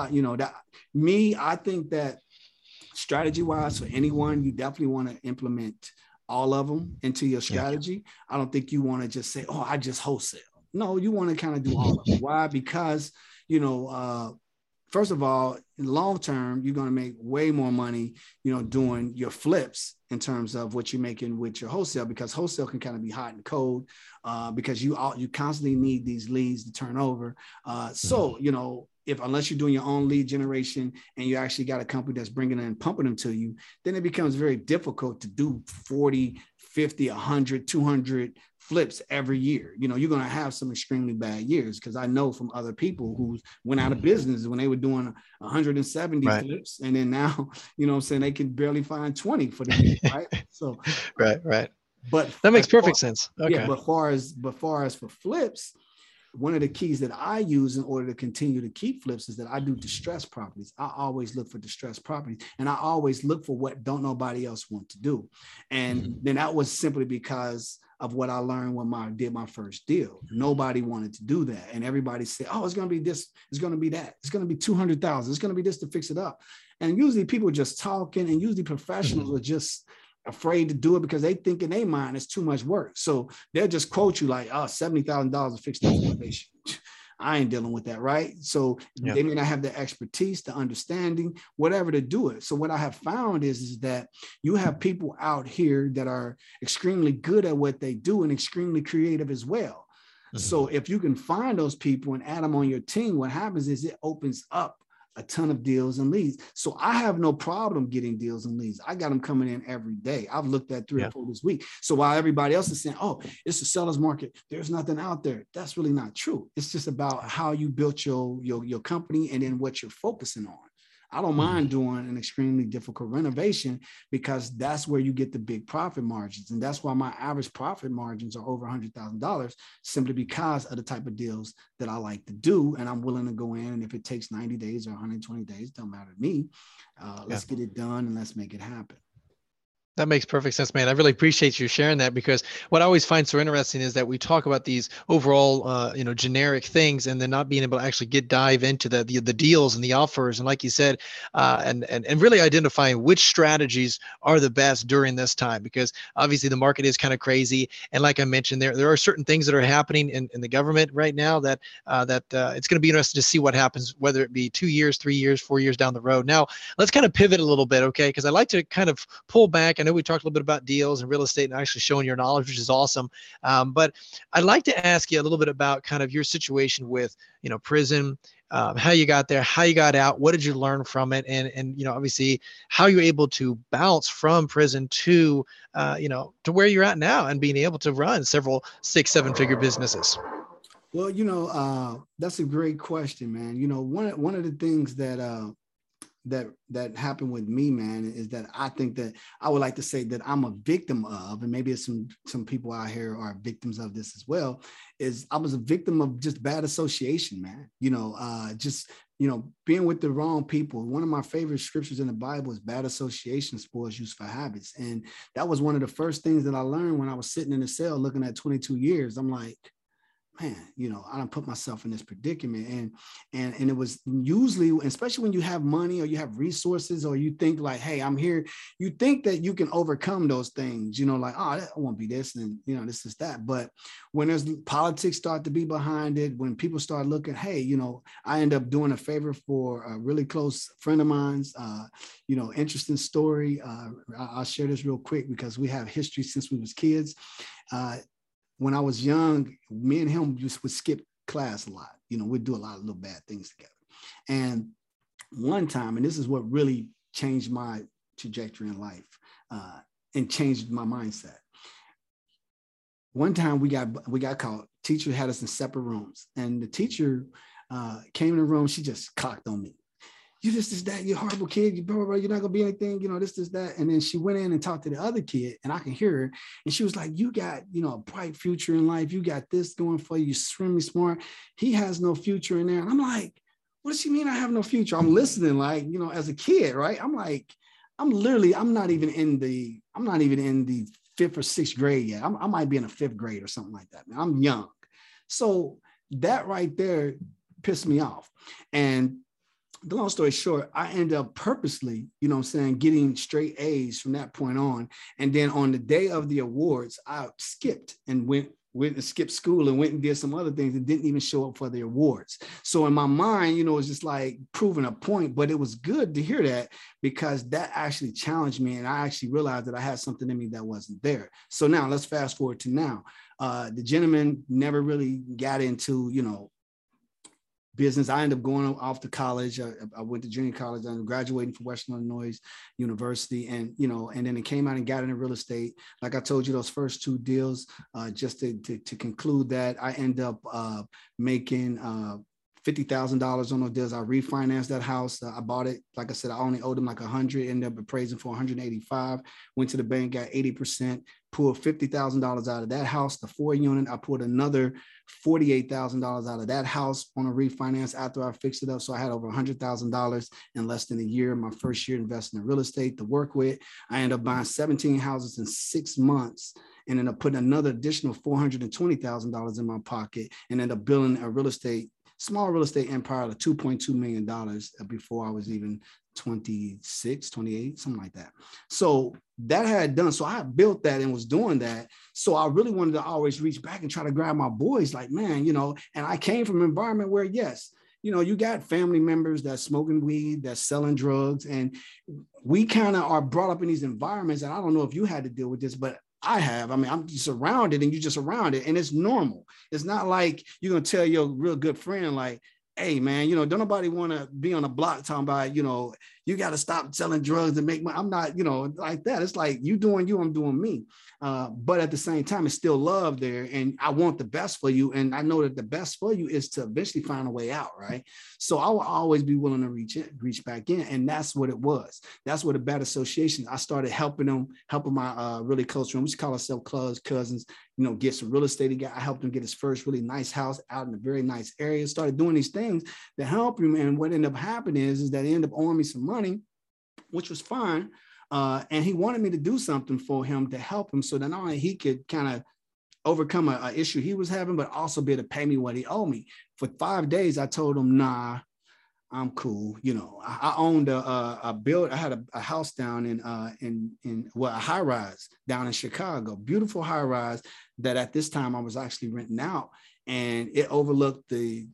think that strategy wise for anyone, you definitely want to implement all of them into your strategy. I don't think you want to just say, oh, I just wholesale. No, you want to kind of do all of it. Why? Because, you know, first of all, in the long term, you're going to make way more money, you know, doing your flips in terms of what you're making with your wholesale, because wholesale can kind of be hot and cold because you constantly need these leads to turn over. So, you know, unless you're doing your own lead generation and you actually got a company that's bringing in and pumping them to you, then it becomes very difficult to do 40, 50, 100, 200 flips every year. You know, you're going to have some extremely bad years, because I know from other people who went out of business when they were doing 170 flips, and then now, you know what I'm saying, they can barely find 20 for the year, right? So right. But that makes perfect sense. Okay. Yeah, but far as for flips, one of the keys that I use in order to continue to keep flips is that I do distressed properties. I always look for distressed properties, and I always look for what don't nobody else want to do. And then that was simply because of what I learned when I did my first deal. Nobody wanted to do that. And everybody said, oh, it's going to be this, it's going to be that, it's going to be 200,000, it's going to be this to fix it up. And usually people are just talking, and usually professionals are just afraid to do it because they think in their mind it's too much work. So they'll just quote you like, oh, $70,000 to fix this foundation. I ain't dealing with that, right? So they may not have the expertise, the understanding, whatever to do it. So what I have found is that you have people out here that are extremely good at what they do and extremely creative as well. So if you can find those people and add them on your team, what happens is it opens up a ton of deals and leads. So I have no problem getting deals and leads. I got them coming in every day. I've looked at 3 or 4 this week. So while everybody else is saying, oh, it's a seller's market, there's nothing out there, that's really not true. It's just about how you built your company and then what you're focusing on. I don't mind doing an extremely difficult renovation, because that's where you get the big profit margins. And that's why my average profit margins are over $100,000, simply because of the type of deals that I like to do. And I'm willing to go in, and if it takes 90 days or 120 days, don't matter to me. Let's get it done and let's make it happen. That makes perfect sense, man. I really appreciate you sharing that, because what I always find so interesting is that we talk about these overall, generic things, and then not being able to actually dive into the deals and the offers. And like you said, and really identifying which strategies are the best during this time, because obviously the market is kind of crazy. And like I mentioned, there are certain things that are happening in the government right now that it's going to be interesting to see what happens, whether it be 2 years, 3 years, 4 years down the road. Now, let's kind of pivot a little bit, okay? Because I like to kind of pull back. I know we talked a little bit about deals and real estate and actually showing your knowledge, which is awesome. But I'd like to ask you a little bit about kind of your situation with, prison, how you got there, how you got out, what did you learn from it? And obviously how you're able to bounce from prison to, to where you're at now and being able to run several 6-7-figure businesses. Well, that's a great question, man. One of the things that happened with me, man, is that I think that I would like to say that I'm a victim of, and maybe some people out here are victims of this as well, is I was a victim of just bad association, man. Being with the wrong people. One of my favorite scriptures in the Bible is bad association spoils useful habits. And that was one of the first things that I learned when I was sitting in the cell looking at 22 years. I'm like, man, I don't put myself in this predicament. And it was usually, especially when you have money or you have resources, or you think like, hey, I'm here, you think that you can overcome those things, like, oh, that won't be this, and this is that. But when there's politics start to be behind it, when people start looking, hey, I end up doing a favor for a really close friend of mine's, interesting story. I'll share this real quick because we have history since we was kids. When I was young, me and him just would skip class a lot. We'd do a lot of little bad things together. And one time, and this is what really changed my trajectory in life and changed my mindset. One time we got caught. Teacher had us in separate rooms, and the teacher came in the room. She just cocked on me. You this, that, you're a horrible kid, you're not gonna be anything, this, that. And then she went in and talked to the other kid, and I can hear her. And she was like, you got, a bright future in life. You got this going for you. You're extremely smart. He has no future in there. And I'm like, what does she mean I have no future? I'm listening like, as a kid, right? I'm like, I'm not even in the 5th or 6th grade yet. I might be in the 5th grade or something like that, man. I'm young. So that right there pissed me off. And the long story short, I ended up purposely, getting straight A's from that point on. And then on the day of the awards, I skipped and went and skipped school and went and did some other things and didn't even show up for the awards. So in my mind, it was just like proving a point, but it was good to hear that because that actually challenged me. And I actually realized that I had something in me that wasn't there. So now let's fast forward to now. The gentleman never really got into, business. I ended up going off to college. I went to junior college. I'm graduating from Western Illinois University, and and then it came out and got into real estate. Like I told you, those first 2 deals. Just to conclude that, I end up making $50,000 on those deals. I refinanced that house. I bought it. Like I said, I only owed them like 100. Ended up appraising for 185. Went to the bank, got 80%. Pulled $50,000 out of that house, the 4-unit. I pulled another $48,000 out of that house on a refinance after I fixed it up. So I had over $100,000 in less than a year. My first year investing in real estate to work with. I ended up buying 17 houses in 6 months and ended up putting another additional $420,000 in my pocket and ended up building a small real estate empire of $2.2 million before I was even 26, 28, something like that. So that I had done. So I had built that and was doing that. So I really wanted to always reach back and try to grab my boys like, man, and I came from an environment where, yes, you got family members that's smoking weed, that's selling drugs. And we kind of are brought up in these environments. And I don't know if you had to deal with this, but I have. I mean, I'm just around it and you're just around it and it's normal. It's not like you're going to tell your real good friend, like, hey, man, don't nobody want to be on a block talking about, you got to stop selling drugs and make money. I'm not, like that. It's like you doing you, I'm doing me. But at the same time, it's still love there. And I want the best for you. And I know that the best for you is to eventually find a way out, right? So I will always be willing to reach back in. And that's what it was. That's what the bad association, I started helping my really close friends. We just call ourselves cousins, get some real estate. I helped him get his first really nice house out in a very nice area. Started doing these things that help him. And what ended up happening is that he ended up owing me some money, which was fine. And he wanted me to do something for him to help him so that not only he could kind of overcome an issue he was having, but also be able to pay me what he owed me. For 5 days, I told him, nah, I'm cool. I owned I had a house down in a high rise down in Chicago, beautiful high rise that at this time I was actually renting out. And it overlooked the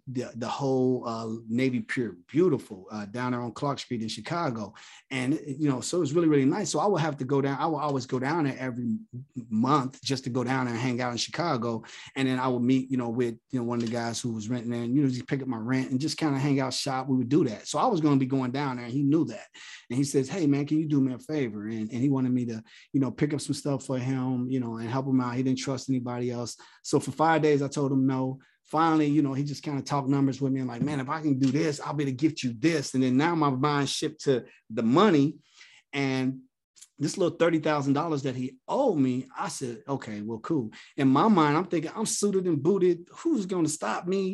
whole Navy Pier, beautiful, down there on Clark Street in Chicago. And, so it was really, really nice. So I would have to go down. I would always go down there every month just to go down there and hang out in Chicago. And then I would meet, with, one of the guys who was renting there and, just pick up my rent and just kind of hang out, shop. We would do that. So I was going to be going down there and he knew that. And he says, hey, man, can you do me a favor? And he wanted me to, pick up some stuff for him, and help him out. He didn't trust anybody else. So for 5 days, I told him no. Finally, he just kind of talked numbers with me and like, man, if I can do this, I'll be able to gift you this. And then now my mind shifted to the money and this little $30,000 that he owed me. I said, okay, well, cool. In my mind, I'm thinking I'm suited and booted. Who's going to stop me?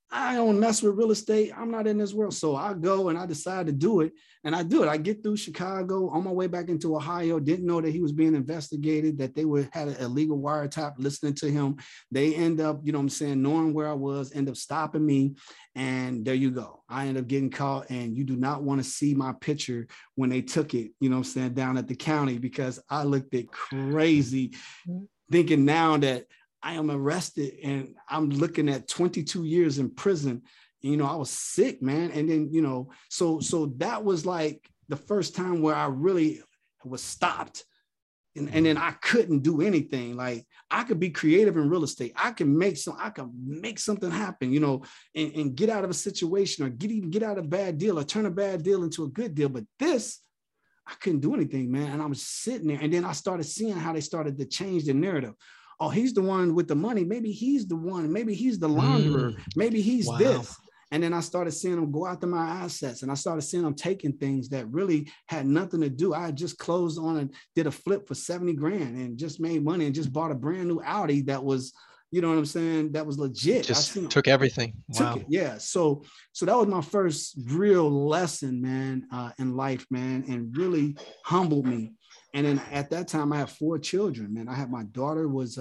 I don't mess with real estate. I'm not in this world. So I go and I decide to do it. And I do it. I get through Chicago on my way back into Ohio. Didn't know that he was being investigated, that they had an illegal wiretap listening to him. They end up, you know what I'm saying, knowing where I was, end up stopping me. And there you go. I end up getting caught. And you do not want to see my picture when they took it, you know what I'm saying, down at the county, because I looked at crazy, thinking now that I am arrested and I'm looking at 22 years in prison. You know, I was sick, man. And then, you know, so that was like the first time where I really was stopped. And then I couldn't do anything. Like, I could be creative in real estate. I can make something happen, you know, and get out of a situation, or get out of a bad deal, or turn a bad deal into a good deal. But this, I couldn't do anything, man. And I was sitting there, and then I started seeing how they started to change the narrative. Oh, he's the one with the money. Maybe he's the one. Maybe he's the launderer. Maybe he's this. And then I started seeing them go after my assets, and I started seeing them taking things that really had nothing to do. I had just closed on and did a flip for 70 grand and just made money and just bought a brand new Audi that was, you know what I'm saying, that was legit. Just took everything. Wow. Took it, yeah. So that was my first real lesson, man, in life, man, and really humbled me. And then at that time, I had 4 children, man. I had, my daughter was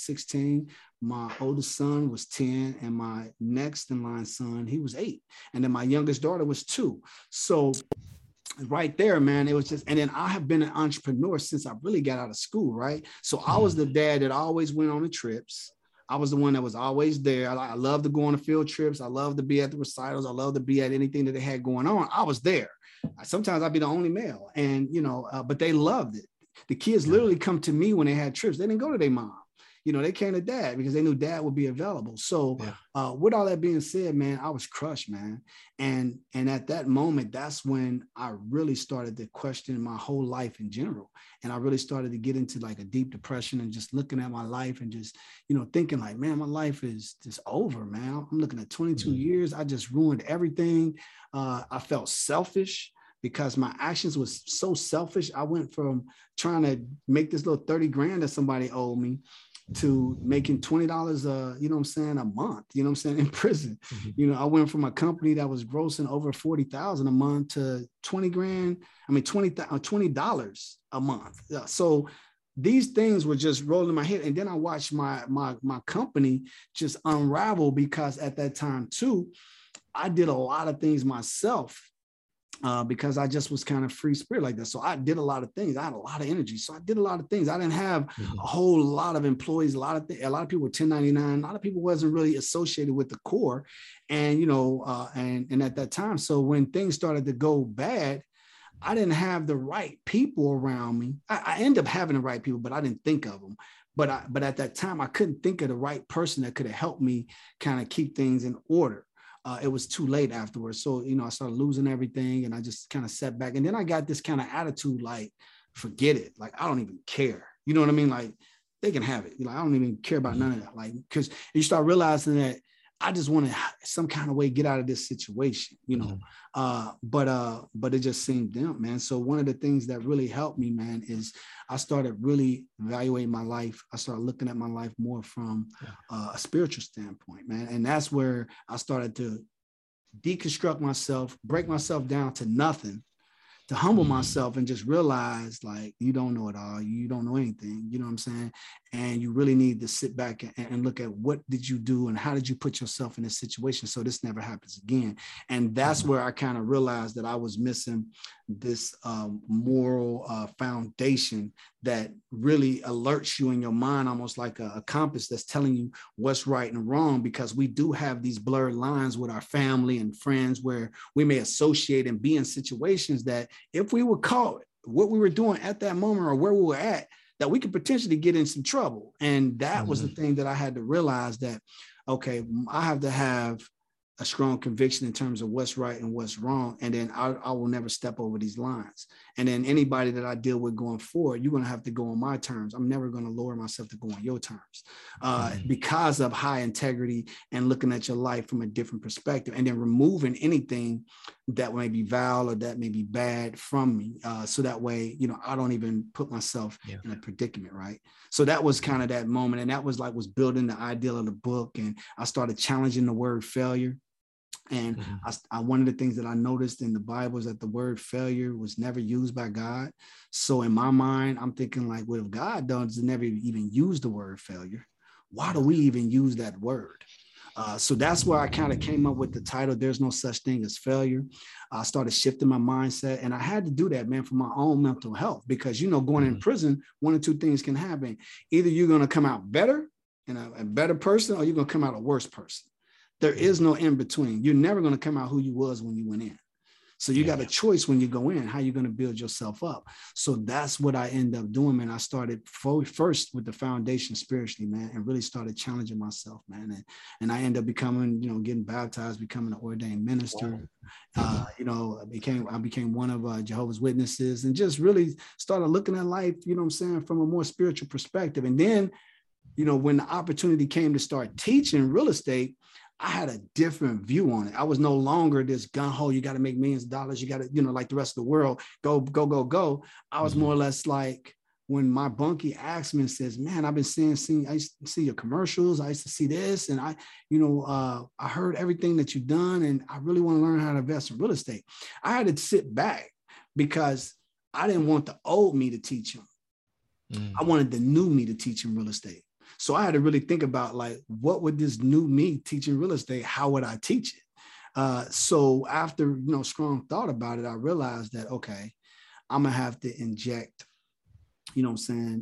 16, my oldest son was 10, and my next in line son, he was 8. And then my youngest daughter was 2. So right there, man, it was just, and then I have been an entrepreneur since I really got out of school, right? So I was the dad that always went on the trips. I was the one that was always there. I love to go on the field trips. I love to be at the recitals. I love to be at anything that they had going on. I was there. Sometimes I'd be the only male, and, you know, but they loved it. The kids literally come to me when they had trips. They didn't go to their mom. You know, they came to dad because they knew dad would be available. So with all that being said, man, I was crushed, man. And at that moment, that's when I really started to question my whole life in general. And I really started to get into like a deep depression, and just looking at my life and just, you know, thinking like, man, my life is just over, man. I'm looking at 22 years. I just ruined everything. I felt selfish, because my actions was so selfish. I went from trying to make this little 30 grand that somebody owed me to making $20, you know what I'm saying, a month, you know what I'm saying, in prison. You know, I went from a company that was grossing over 40,000 a month to $20 a month. So these things were just rolling in my head. And then I watched my company just unravel, because at that time too, I did a lot of things myself. Because I just was kind of free spirit like that. So I did a lot of things. I had a lot of energy. So I did a lot of things. I didn't have a whole lot of employees. A lot of people were 1099. A lot of people wasn't really associated with the core. And, you know, and at that time, so when things started to go bad, I didn't have the right people around me. I ended up having the right people, but I didn't think of them. But at that time, I couldn't think of the right person that could have helped me kind of keep things in order. It was too late afterwards. So, you know, I started losing everything, and I just kind of sat back. And then I got this kind of attitude, like, forget it. Like, I don't even care. You know what I mean? Like, they can have it. Like, I don't even care about none of that. Like, because you start realizing that I just want to some kind of way get out of this situation, you know. But it just seemed dim, man. So one of the things that really helped me, man, is I started really evaluating my life. I started looking at my life more from a spiritual standpoint, man. And that's where I started to deconstruct myself, break myself down to nothing, to humble myself and just realize, like, you don't know it all. You don't know anything. You know what I'm saying? And you really need to sit back and look at what did you do and how did you put yourself in this situation so this never happens again. And that's where I kind of realized that I was missing this moral foundation that really alerts you in your mind, almost like a compass that's telling you what's right and wrong, because we do have these blurred lines with our family and friends where we may associate and be in situations that if we were caught what we were doing at that moment or where we were at, that we could potentially get in some trouble. And that was the thing that I had to realize, that, okay, I have to have a strong conviction in terms of what's right and what's wrong. And then I will never step over these lines. And then anybody that I deal with going forward, you're going to have to go on my terms. I'm never going to lower myself to go on your terms because of high integrity and looking at your life from a different perspective, and then removing anything that may be vile or that may be bad from me. So that way, you know, I don't even put myself in a predicament, right? So that was kind of that moment. And that was building the ideal of the book. And I started challenging the word failure. And one of the things that I noticed in the Bible is that the word failure was never used by God. So in my mind, I'm thinking like, well, if God doesn't never even use the word failure, why do we even use that word? So that's where I kind of came up with the title, There's No Such Thing as Failure. I started shifting my mindset, and I had to do that, man, for my own mental health, because, you know, going in prison, one or two things can happen. Either you're going to come out better and a better person, or you're going to come out a worse person. There is no in between. You're never going to come out who you was when you went in. So you got a choice when you go in, how you're going to build yourself up. So that's what I end up doing, man. I started first with the foundation spiritually, man, and really started challenging myself, man. And I ended up becoming, you know, getting baptized, becoming an ordained minister. Wow. You know, I became one of Jehovah's Witnesses, and just really started looking at life, you know what I'm saying, from a more spiritual perspective. And then, you know, when the opportunity came to start teaching real estate, I had a different view on it. I was no longer this gun ho, you got to make millions of dollars. You got to, you know, like the rest of the world, go, go, go, go. I was more or less like when my bunkie asked me and says, man, I've been seeing, I used to see your commercials. I used to see this. And I heard everything that you've done. And I really want to learn how to invest in real estate. I had to sit back because I didn't want the old me to teach him. I wanted the new me to teach him real estate. So I had to really think about, like, what would this new me teaching real estate? How would I teach it? So after, you know, strong thought about it, I realized that, okay, I'm going to have to inject, you know what I'm saying,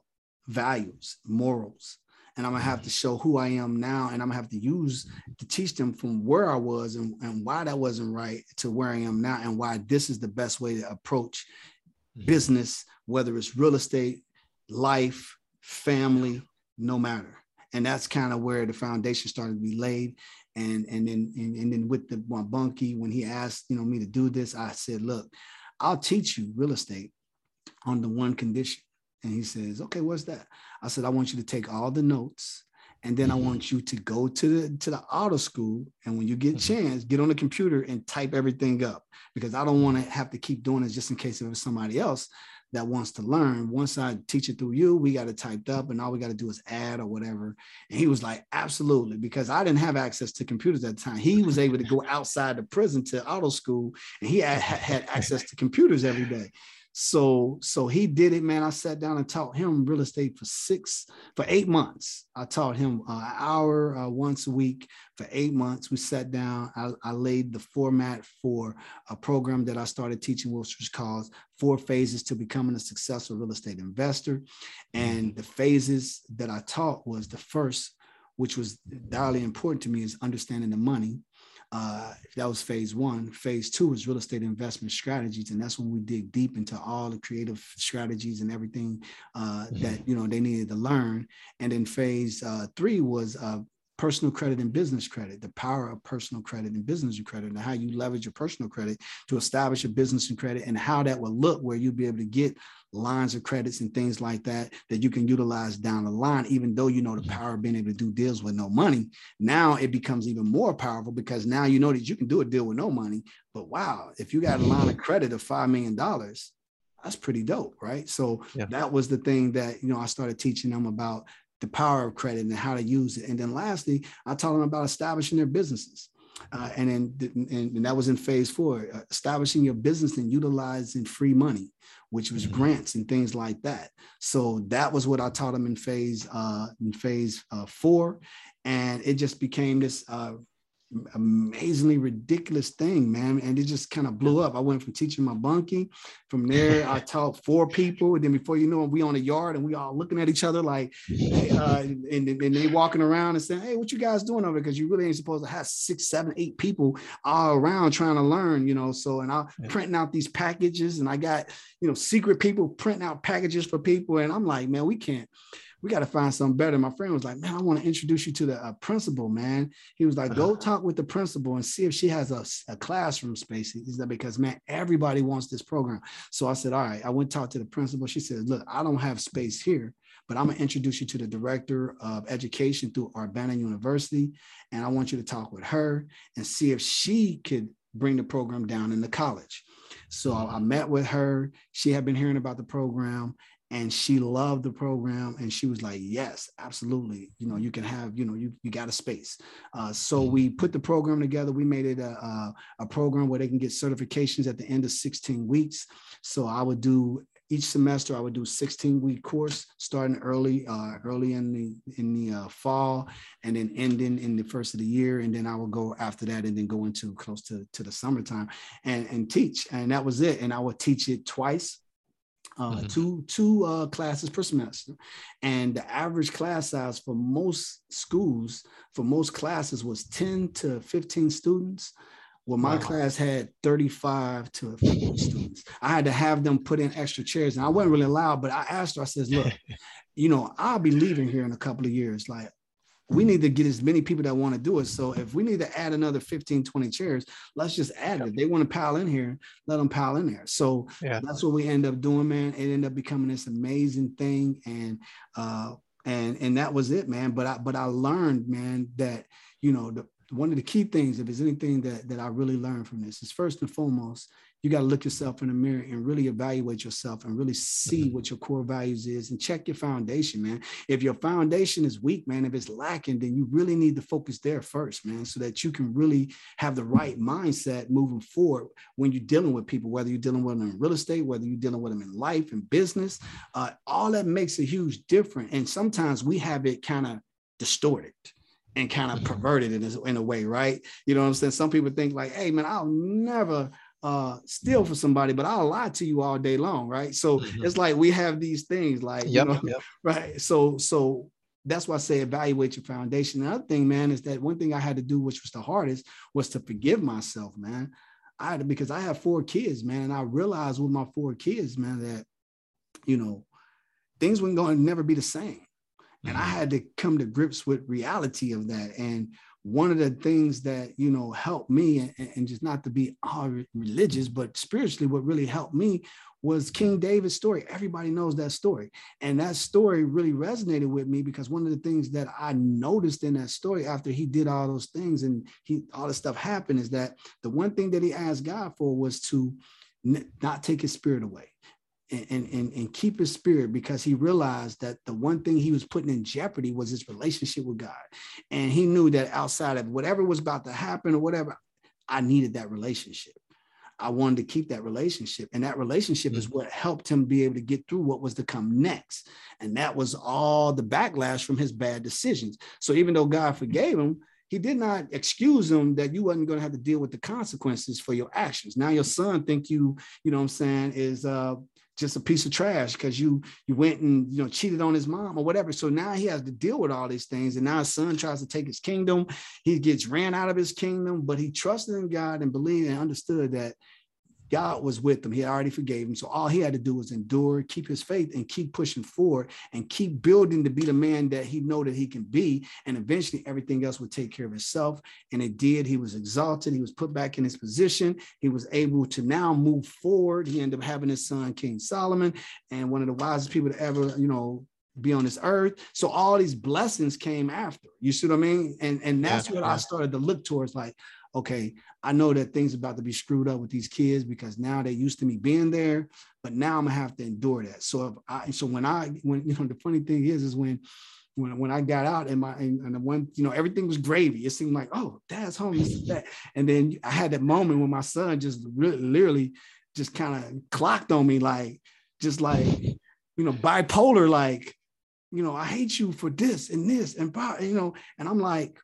values, morals, and I'm going to have to show who I am now. And I'm going to have to teach them from where I was and why that wasn't right to where I am now, and why this is the best way to approach business, whether it's real estate, life, family, no matter. And that's kind of where the foundation started to be laid. And then with my bunkie, when he asked, you know, me to do this, I said, look, I'll teach you real estate on the one condition. And he says, okay, what's that? I said, I want you to take all the notes, and then I want you to go to the auto school. And when you get a chance, get on the computer and type everything up, because I don't want to have to keep doing this just in case it was somebody else that wants to learn. Once I teach it through you, we got it typed up, and all we got to do is add or whatever. And he was like, absolutely, because I didn't have access to computers at the time. He was able to go outside the prison to auto school, and he had access to computers every day. So he did it, man. I sat down and taught him real estate for 8 months. I taught him an hour once a week for 8 months. We sat down. I laid the format for a program that I started teaching, which was called 4 Phases to Becoming a Successful Real Estate Investor. And the phases that I taught was the first, which was highly important to me, is understanding the money. That was phase 1. Phase 2 is real estate investment strategies. And that's when we dig deep into all the creative strategies and everything that, you know, they needed to learn. And then phase 3 was personal credit and business credit, the power of personal credit and business credit, and how you leverage your personal credit to establish a business and credit, and how that will look, where you'll be able to get lines of credits and things like that you can utilize down the line. Even though you know the power of being able to do deals with no money, now it becomes even more powerful, because now you know that you can do a deal with no money. But wow, if you got a line of credit of $5 million, that's pretty dope, right? So that was the thing that, you know, I started teaching them about the power of credit and how to use it. And then lastly, I taught them about establishing their businesses. And that was in phase 4, establishing your business and utilizing free money, which was grants and things like that. So that was what I taught them in phase 4. And it just became this amazingly ridiculous thing, man. And it just kind of blew up. I went from teaching my bunkie. From there, I taught 4 people. And then before you know it, we on the yard and we all looking at each other like, hey, and they walking around and saying, hey, what you guys doing over? Because you really ain't supposed to have 6, 7, 8 people all around trying to learn, you know? So, and I'm printing out these packages, and I got, you know, secret people printing out packages for people. And I'm like, man, we can't we got to find something better. My friend was like, man, I want to introduce you to the principal, man. He was like, go talk with the principal and see if she has a classroom space. He said, because man, everybody wants this program. So I said, all right. I went to talk to the principal. She said, look, I don't have space here, but I'm going to introduce you to the director of education through Urbana University. And I want you to talk with her and see if she could bring the program down in the college. So I met with her. She had been hearing about the program and she loved the program. And she was like, yes, absolutely. You know, you can have, you know, you got a space. So we put the program together. We made it a program where they can get certifications at the end of 16 weeks. So I would do each semester, I would do 16-week course starting early in the fall and then ending in the first of the year. And then I would go after that and then go into close to the summertime and teach. And that was it. And I would teach it twice. Two classes per semester. And the average class size for most schools, for most classes was 10 to 15 students. Well, my class had 35 to 50 students. I had to have them put in extra chairs. And I wasn't really allowed, but I asked her, I says, look, you know, I'll be leaving here in a couple of years. Like, we need to get as many people that want to do it. So if we need to add another 15, 20 chairs, let's just add it. If they want to pile in here, let them pile in there. So that's what we end up doing, man. It ended up becoming this amazing thing. And that was it, man. But I learned, man, that, you know, one of the key things, if there's anything that I really learned from this, is first and foremost, you got to look yourself in the mirror and really evaluate yourself and really see what your core values is and check your foundation, man. If your foundation is weak, man, if it's lacking, then you really need to focus there first, man, so that you can really have the right mindset moving forward when you're dealing with people, whether you're dealing with them in real estate, whether you're dealing with them in life and business. All that makes a huge difference. And sometimes we have it kind of distorted and kind of perverted in a way, right? You know what I'm saying? Some people think like, hey, man, I'll never steal for somebody, but I'll lie to you all day long, right? So it's like we have these things like, you know, right? So that's why I say evaluate your foundation. The other thing, man, is that one thing I had to do, which was the hardest, was to forgive myself, man. Because I have 4 kids, man, and I realized with my 4 kids, man, that, you know, things weren't going to never be the same. And I had to come to grips with reality of that. And one of the things that, you know, helped me, and just not to be all religious, but spiritually, what really helped me was King David's story. Everybody knows that story. And that story really resonated with me because one of the things that I noticed in that story after he did all those things and all this stuff happened is that the one thing that he asked God for was to not take his spirit away. And keep his spirit, because he realized that the one thing he was putting in jeopardy was his relationship with God. And he knew that outside of whatever was about to happen or whatever, I needed that relationship. I wanted to keep that relationship. And that relationship is what helped him be able to get through what was to come next. And that was all the backlash from his bad decisions. So even though God forgave him, he did not excuse him that you wasn't going to have to deal with the consequences for your actions. Now your son think you know what I'm saying, is just a piece of trash because you went and, you know, cheated on his mom or whatever. So now he has to deal with all these things. And now his son tries to take his kingdom. He gets ran out of his kingdom, but he trusted in God and believed and understood that God was with him. He already forgave him. So all he had to do was endure, keep his faith, and keep pushing forward and keep building to be the man that he know that he can be. And eventually everything else would take care of itself. And it did. He was exalted. He was put back in his position. He was able to now move forward. He ended up having his son, King Solomon, and one of the wisest people to ever, you know, be on this earth. So all these blessings came after. You see what I mean? And that's what I started to look towards, like, okay, I know that things about to be screwed up with these kids because now they're used to me being there, but now I'm gonna have to endure that. So when you know, the funny thing is when I got out and the one, you know, everything was gravy. It seemed like, oh, Dad's home, this is that. And then I had that moment when my son just literally just kind of clocked on me, like, just like, you know, bipolar, like, you know, I hate you for this and this and, you know, and I'm like,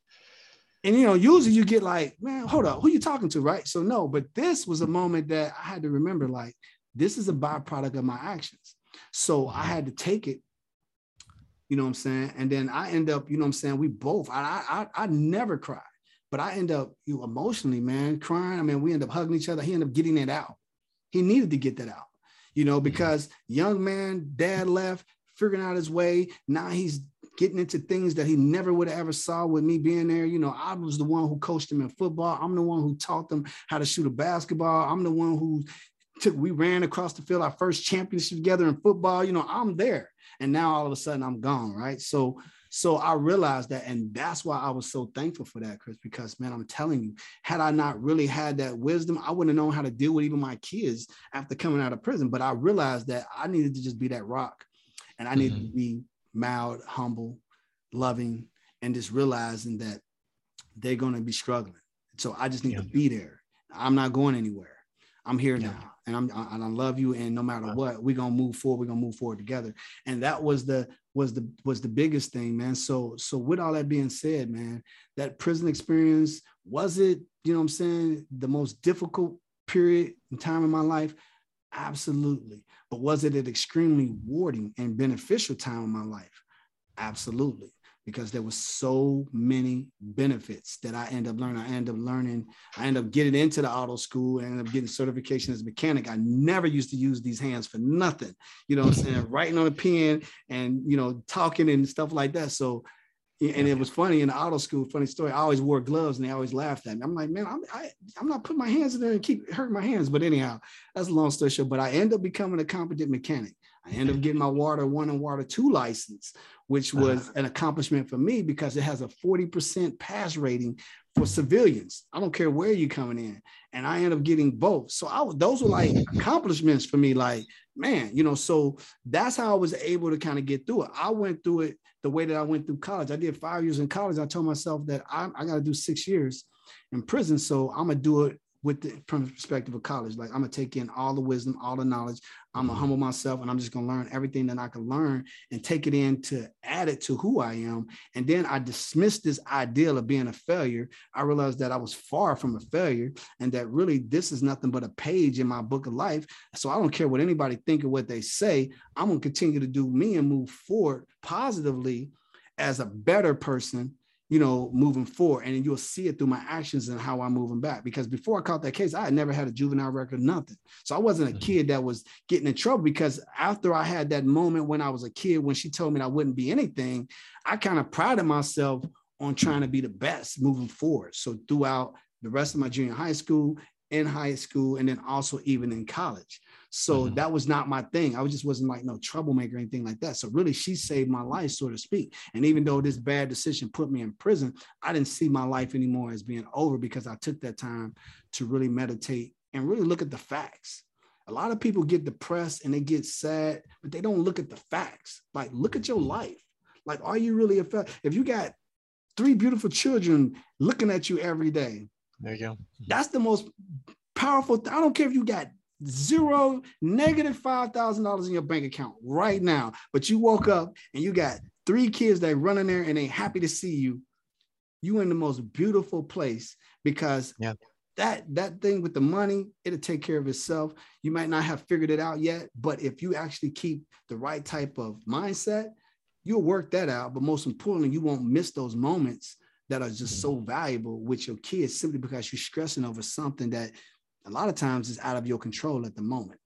and, you know, usually you get like, man, hold up, who you talking to, right? So no, but this was a moment that I had to remember, like, this is a byproduct of my actions. So I had to take it, you know what I'm saying? And then I end up, you know what I'm saying, we both, I never cried, but I end up, you know, emotionally, man, crying. I mean, we end up hugging each other. He ended up getting it out. He needed to get that out, you know, because young man, dad left, figuring out his way. Now he's getting into things that he never would have ever saw with me being there. You know, I was the one who coached him in football. I'm the one who taught them how to shoot a basketball. I'm the one who we ran across the field, our first championship together in football. You know, I'm there. And now all of a sudden I'm gone, right? So I realized that, and that's why I was so thankful for that, Chris, because, man, I'm telling you, had I not really had that wisdom, I wouldn't have known how to deal with even my kids after coming out of prison. But I realized that I needed to just be that rock, and I needed to be mild, humble, loving, and just realizing that they're going to be struggling. So I just need to be there. I'm not going anywhere. I'm here now, and I love you. And no matter what, we're going to move forward. We're going to move forward together. And that was the biggest thing, man. So with all that being said, man, that prison experience, was it, you know what I'm saying, the most difficult period in time in my life? Absolutely. But was it an extremely rewarding and beneficial time in my life? Absolutely. Because there was so many benefits that I end up learning. I end up getting into the auto school and end up getting certification as a mechanic. I never used to use these hands for nothing. You know what I'm saying? Writing on a pen and, you know, talking and stuff like that. So, and it was funny in the auto school, funny story. I always wore gloves and they always laughed at me. I'm like, man, I'm not putting my hands in there and keep hurting my hands. But anyhow, that's a long story short. But I end up becoming a competent mechanic. I ended up getting my Water 1 and Water 2 license, which was an accomplishment for me because it has a 40% pass rating for civilians. I don't care where you're coming in. And I ended up getting both. So those were like accomplishments for me, like, man, you know, so that's how I was able to kind of get through it. I went through it the way that I went through college. I did 5 years in college. I told myself that I got to do 6 years in prison. So I'm going to do it from the perspective of college. Like, I'm going to take in all the wisdom, all the knowledge. I'm going to humble myself, and I'm just going to learn everything that I can learn and take it in to add it to who I am. And then I dismissed this ideal of being a failure. I realized that I was far from a failure and that really this is nothing but a page in my book of life. So I don't care what anybody think or what they say. I'm going to continue to do me and move forward positively as a better person, you know, moving forward. And you'll see it through my actions and how I'm moving back. Because before I caught that case, I had never had a juvenile record, nothing. So I wasn't a kid that was getting in trouble, because after I had that moment when I was a kid, when she told me I wouldn't be anything, I kind of prided myself on trying to be the best moving forward. So throughout the rest of my junior high school, in high school, and then also even in college. So that was not my thing. I just wasn't like no troublemaker or anything like that. So really, she saved my life, so to speak. And even though this bad decision put me in prison, I didn't see my life anymore as being over, because I took that time to really meditate and really look at the facts. A lot of people get depressed and they get sad, but they don't look at the facts. Like, look at your life. Like, are you really if you got 3 beautiful children looking at you every day? There you go. That's the most powerful thing. I don't care if you got zero, negative $5,000 in your bank account right now, but you woke up and you got 3 kids that run in there and they happy to see you. You in the most beautiful place, because that thing with the money, it'll take care of itself. You might not have figured it out yet, but if you actually keep the right type of mindset, you'll work that out. But most importantly, you won't miss those moments that are just so valuable with your kids, simply because you're stressing over something that a lot of times is out of your control at the moment.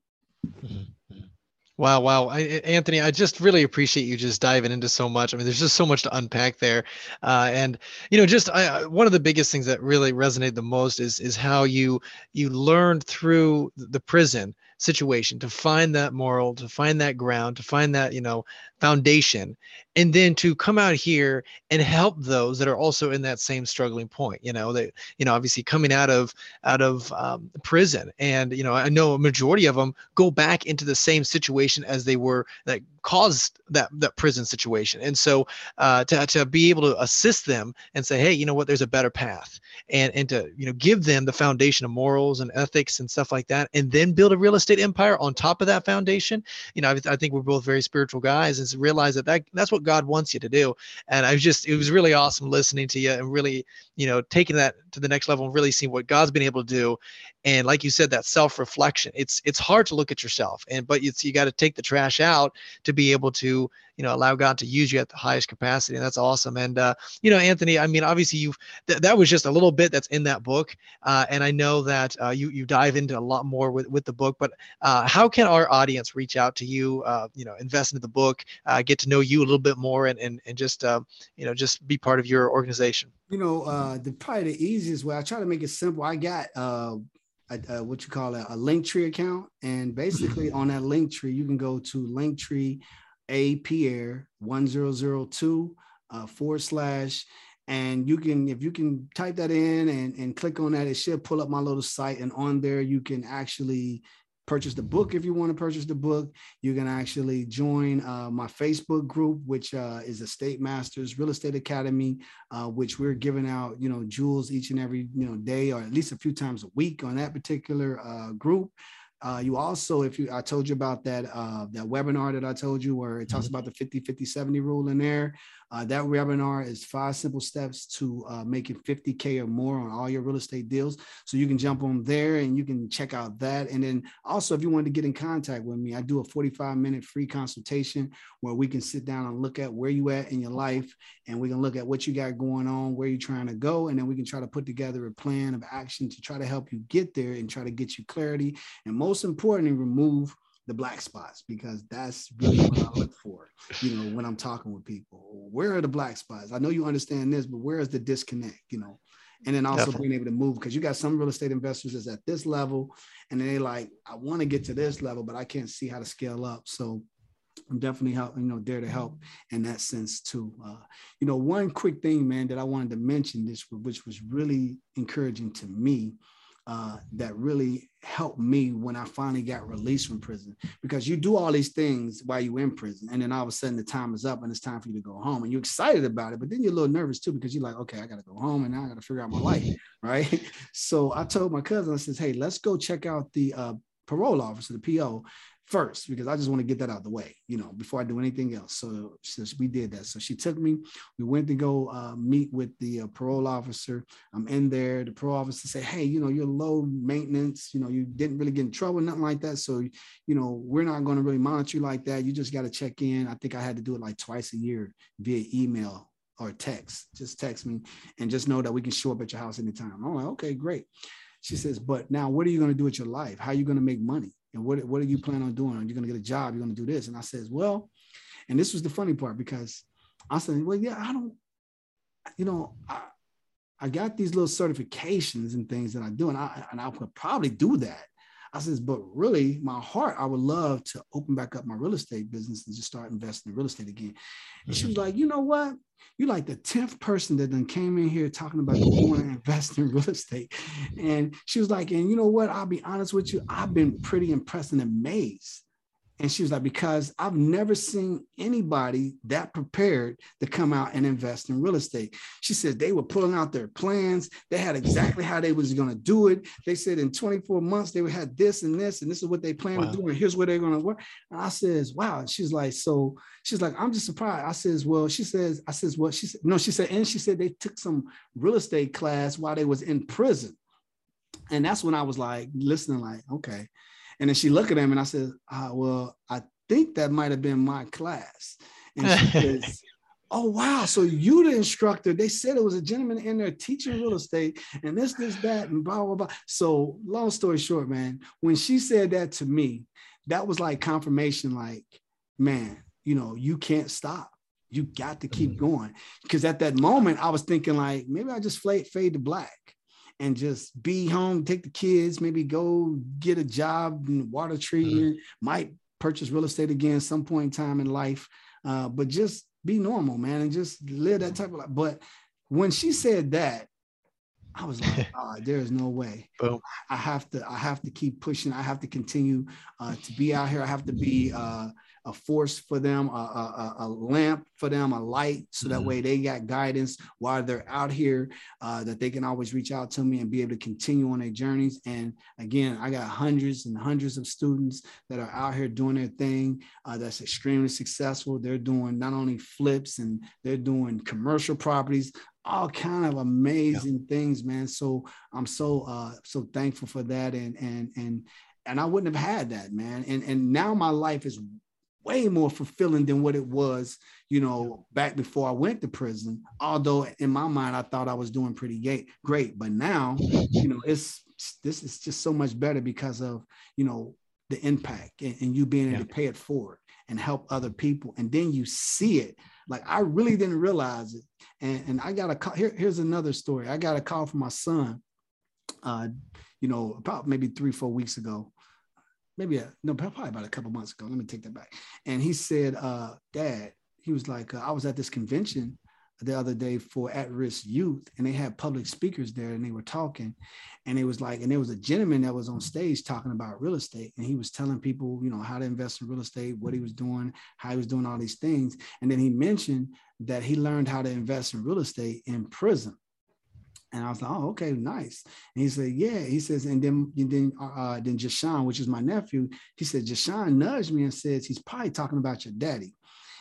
Wow. Anthony, I just really appreciate you just diving into so much. I mean, there's just so much to unpack there. And, you know, just one of the biggest things that really resonated the most is how you learned through the prison situation to find that moral, to find that ground, to find that, you know, foundation, and then to come out here and help those that are also in that same struggling point. You know, that, you know, obviously coming out of prison, and, you know, I know a majority of them go back into the same situation as they were that caused that prison situation. And so to be able to assist them and say, hey, you know what, there's a better path, and to, you know, give them the foundation of morals and ethics and stuff like that, and then build a real estate empire on top of that foundation. You know, I think we're both very spiritual guys, and realize that's what God wants you to do. And it was really awesome listening to you, and really, you know, taking that to the next level and really seeing what God's been able to do. And like you said, that self-reflection, it's hard to look at yourself, but you got to take the trash out to be able to, allow God to use you at the highest capacity. And that's awesome. And Anthony, I mean, obviously that was just a little bit that's in that book, and I know that you dive into a lot more with the book. But how can our audience reach out to you, invest into the book, get to know you a little bit more, and just just be part of your organization? Probably the easiest way, I try to make it simple. I got what you call a Linktree account, and basically on that Linktree, you can go to Linktree A Pierre 1002 / and you can, if you can type that in and click on that, it should pull up my little site, and on there you can actually purchase the book. If you want to purchase the book, you can actually join my Facebook group, which is Estate Masters Real Estate Academy, which we're giving out, jewels each and every day, or at least a few times a week on that particular group. You also, I told you about that webinar that I told you, where it talks about the 50-50-70 rule in there. That webinar is 5 simple steps to making $50K or more on all your real estate deals. So you can jump on there and you can check out that. And then also, if you want to get in contact with me, I do a 45-minute free consultation where we can sit down and look at where you at in your life, and we can look at what you got going on, where you're trying to go, and then we can try to put together a plan of action to try to help you get there and try to get you clarity, and most importantly, remove the black spots, because that's really what I look for, when I'm talking with people. Where are the black spots? I know you understand this, but where is the disconnect, And then also being able to move, because you got some real estate investors that's at this level, and they're like, I want to get to this level, but I can't see how to scale up. So I'm definitely there to help in that sense too. One quick thing, man, that I wanted to mention, which was really encouraging to me, that really helped me when I finally got released from prison, because you do all these things while you're in prison, and then all of a sudden the time is up and it's time for you to go home, and you're excited about it, but then you're a little nervous too, because you're like, okay, I got to go home, and now I got to figure out my life, right? So I told my cousin, I says, hey, let's go check out the parole officer, the PO, first, because I just want to get that out of the way, before I do anything else. So we did that. So she took me, we went to go meet with the parole officer. I'm in there. The parole officer said, hey, you're low maintenance, you didn't really get in trouble, nothing like that. So, we're not going to really monitor you like that. You just got to check in. I think I had to do it like twice a year via email or text. Just text me and just know that we can show up at your house anytime. I'm like, okay, great. She says, but now what are you going to do with your life? How are you going to make money? And what are you planning on doing? Are you going to get a job? You're going to do this? And I says, well, and this was the funny part, because I said, well, yeah, I don't, I got these little certifications and things that I do, and I could probably do that. I says, but really, my heart, I would love to open back up my real estate business and just start investing in real estate again. And she was like, you know what? You're like the 10th person that then came in here talking about you want to invest in real estate. And she was like, and you know what? I'll be honest with you. I've been pretty impressed and amazed. And she was like, because I've never seen anybody that prepared to come out and invest in real estate. She said they were pulling out their plans. They had exactly how they was going to do it. They said in 24 months, they would have this and this, and this is what they plan to do. And here's where they're going to work. And I says, wow. She's like, so she's like, I'm just surprised. I says, well, she said, no, she said, and she said they took some real estate class while they was in prison. And that's when I was like, listening, like, okay. And then she looked at him and I said, well, I think that might have been my class. And she says, oh, wow. So you the instructor. They said it was a gentleman in there teaching real estate and this, that, and blah, blah, blah. So long story short, man, when she said that to me, that was like confirmation, like, man, you can't stop. You got to keep going. Because at that moment, I was thinking like, maybe I just fade to black and just be home, take the kids, maybe go get a job in water treatment, might purchase real estate again at some point in time in life, but just be normal, man, and just live that type of life. But when she said that, I was like, there's no way. Boom. I have to keep pushing. I have to continue to be out here. I have to be a force for them, a lamp for them, a light, so that way they got guidance while they're out here, that they can always reach out to me and be able to continue on their journeys. And again, I got hundreds and hundreds of students that are out here doing their thing, that's extremely successful. They're doing not only flips, and they're doing commercial properties. all kind of amazing things, man. So I'm so thankful for that. And I wouldn't have had that, man. And now my life is way more fulfilling than what it was, back before I went to prison. Although in my mind, I thought I was doing pretty great. But now, this is just so much better because of, the impact and you being able to pay it forward and help other people. And then you see it. Like, I really didn't realize it. And I got a call. Here's another story. I got a call from my son, about maybe 3-4 weeks ago. Probably about a couple months ago. Let me take that back. And he said, Dad, he was like, I was at this convention the other day for at-risk youth, and they had public speakers there, and they were talking, and it was like, and there was a gentleman that was on stage talking about real estate, and he was telling people, how to invest in real estate, what he was doing, how he was doing all these things. And then he mentioned that he learned how to invest in real estate in prison. And I was like, oh, okay, nice. And he said, yeah. He says, and then Jashawn, which is my nephew, he said, Jashawn nudged me and says, he's probably talking about your daddy.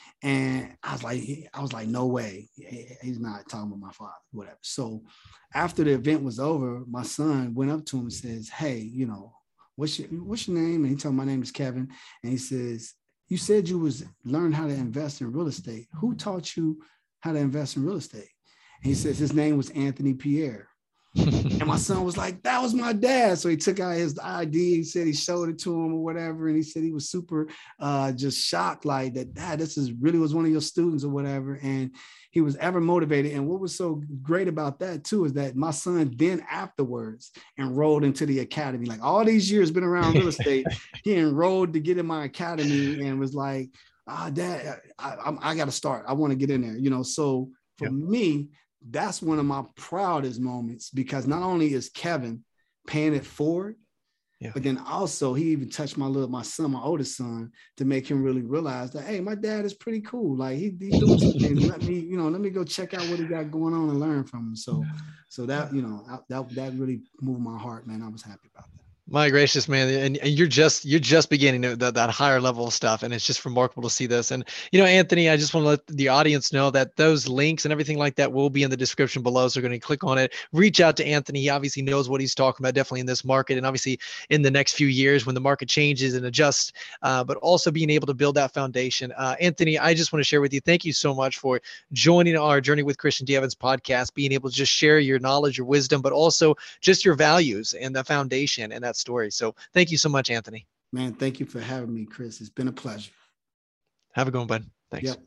And I was like, no way. He's not talking about my father, whatever. So after the event was over, my son went up to him and says, hey, what's your name? And he told him, my name is Kevin. And he says, you said you learned how to invest in real estate. Who taught you how to invest in real estate? And he says his name was Anthony Pierre. And my son was like, that was my dad. So he took out his ID. He said he showed it to him or whatever. And he said he was super just shocked, like that, Dad, this really was one of your students or whatever. And he was ever motivated. And what was so great about that too is that my son then afterwards enrolled into the academy. Like, all these years been around real estate, he enrolled to get in my academy and was like, Dad, I got to start. I want to get in there, So for me, that's one of my proudest moments, because not only is Kevin paying it forward, but then also he even touched my oldest son, to make him really realize that, hey, my dad is pretty cool. Like, he's doing something. Let me go check out what he got going on and learn from him. So that, that really moved my heart, man. I was happy about that. My gracious, man. And you're just beginning that higher level of stuff. And it's just remarkable to see this. And, Anthony, I just want to let the audience know that those links and everything like that will be in the description below. So you're going to click on it, reach out to Anthony. He obviously knows what he's talking about, definitely in this market. And obviously in the next few years when the market changes and adjusts, but also being able to build that foundation. Anthony, I just want to share with you, thank you so much for joining our Journey with Christian D. Evans podcast, being able to just share your knowledge, your wisdom, but also just your values and the foundation and that story. So thank you so much, Anthony. Man, thank you for having me, Chris. It's been a pleasure. Have a good one, bud. Thanks. Yep.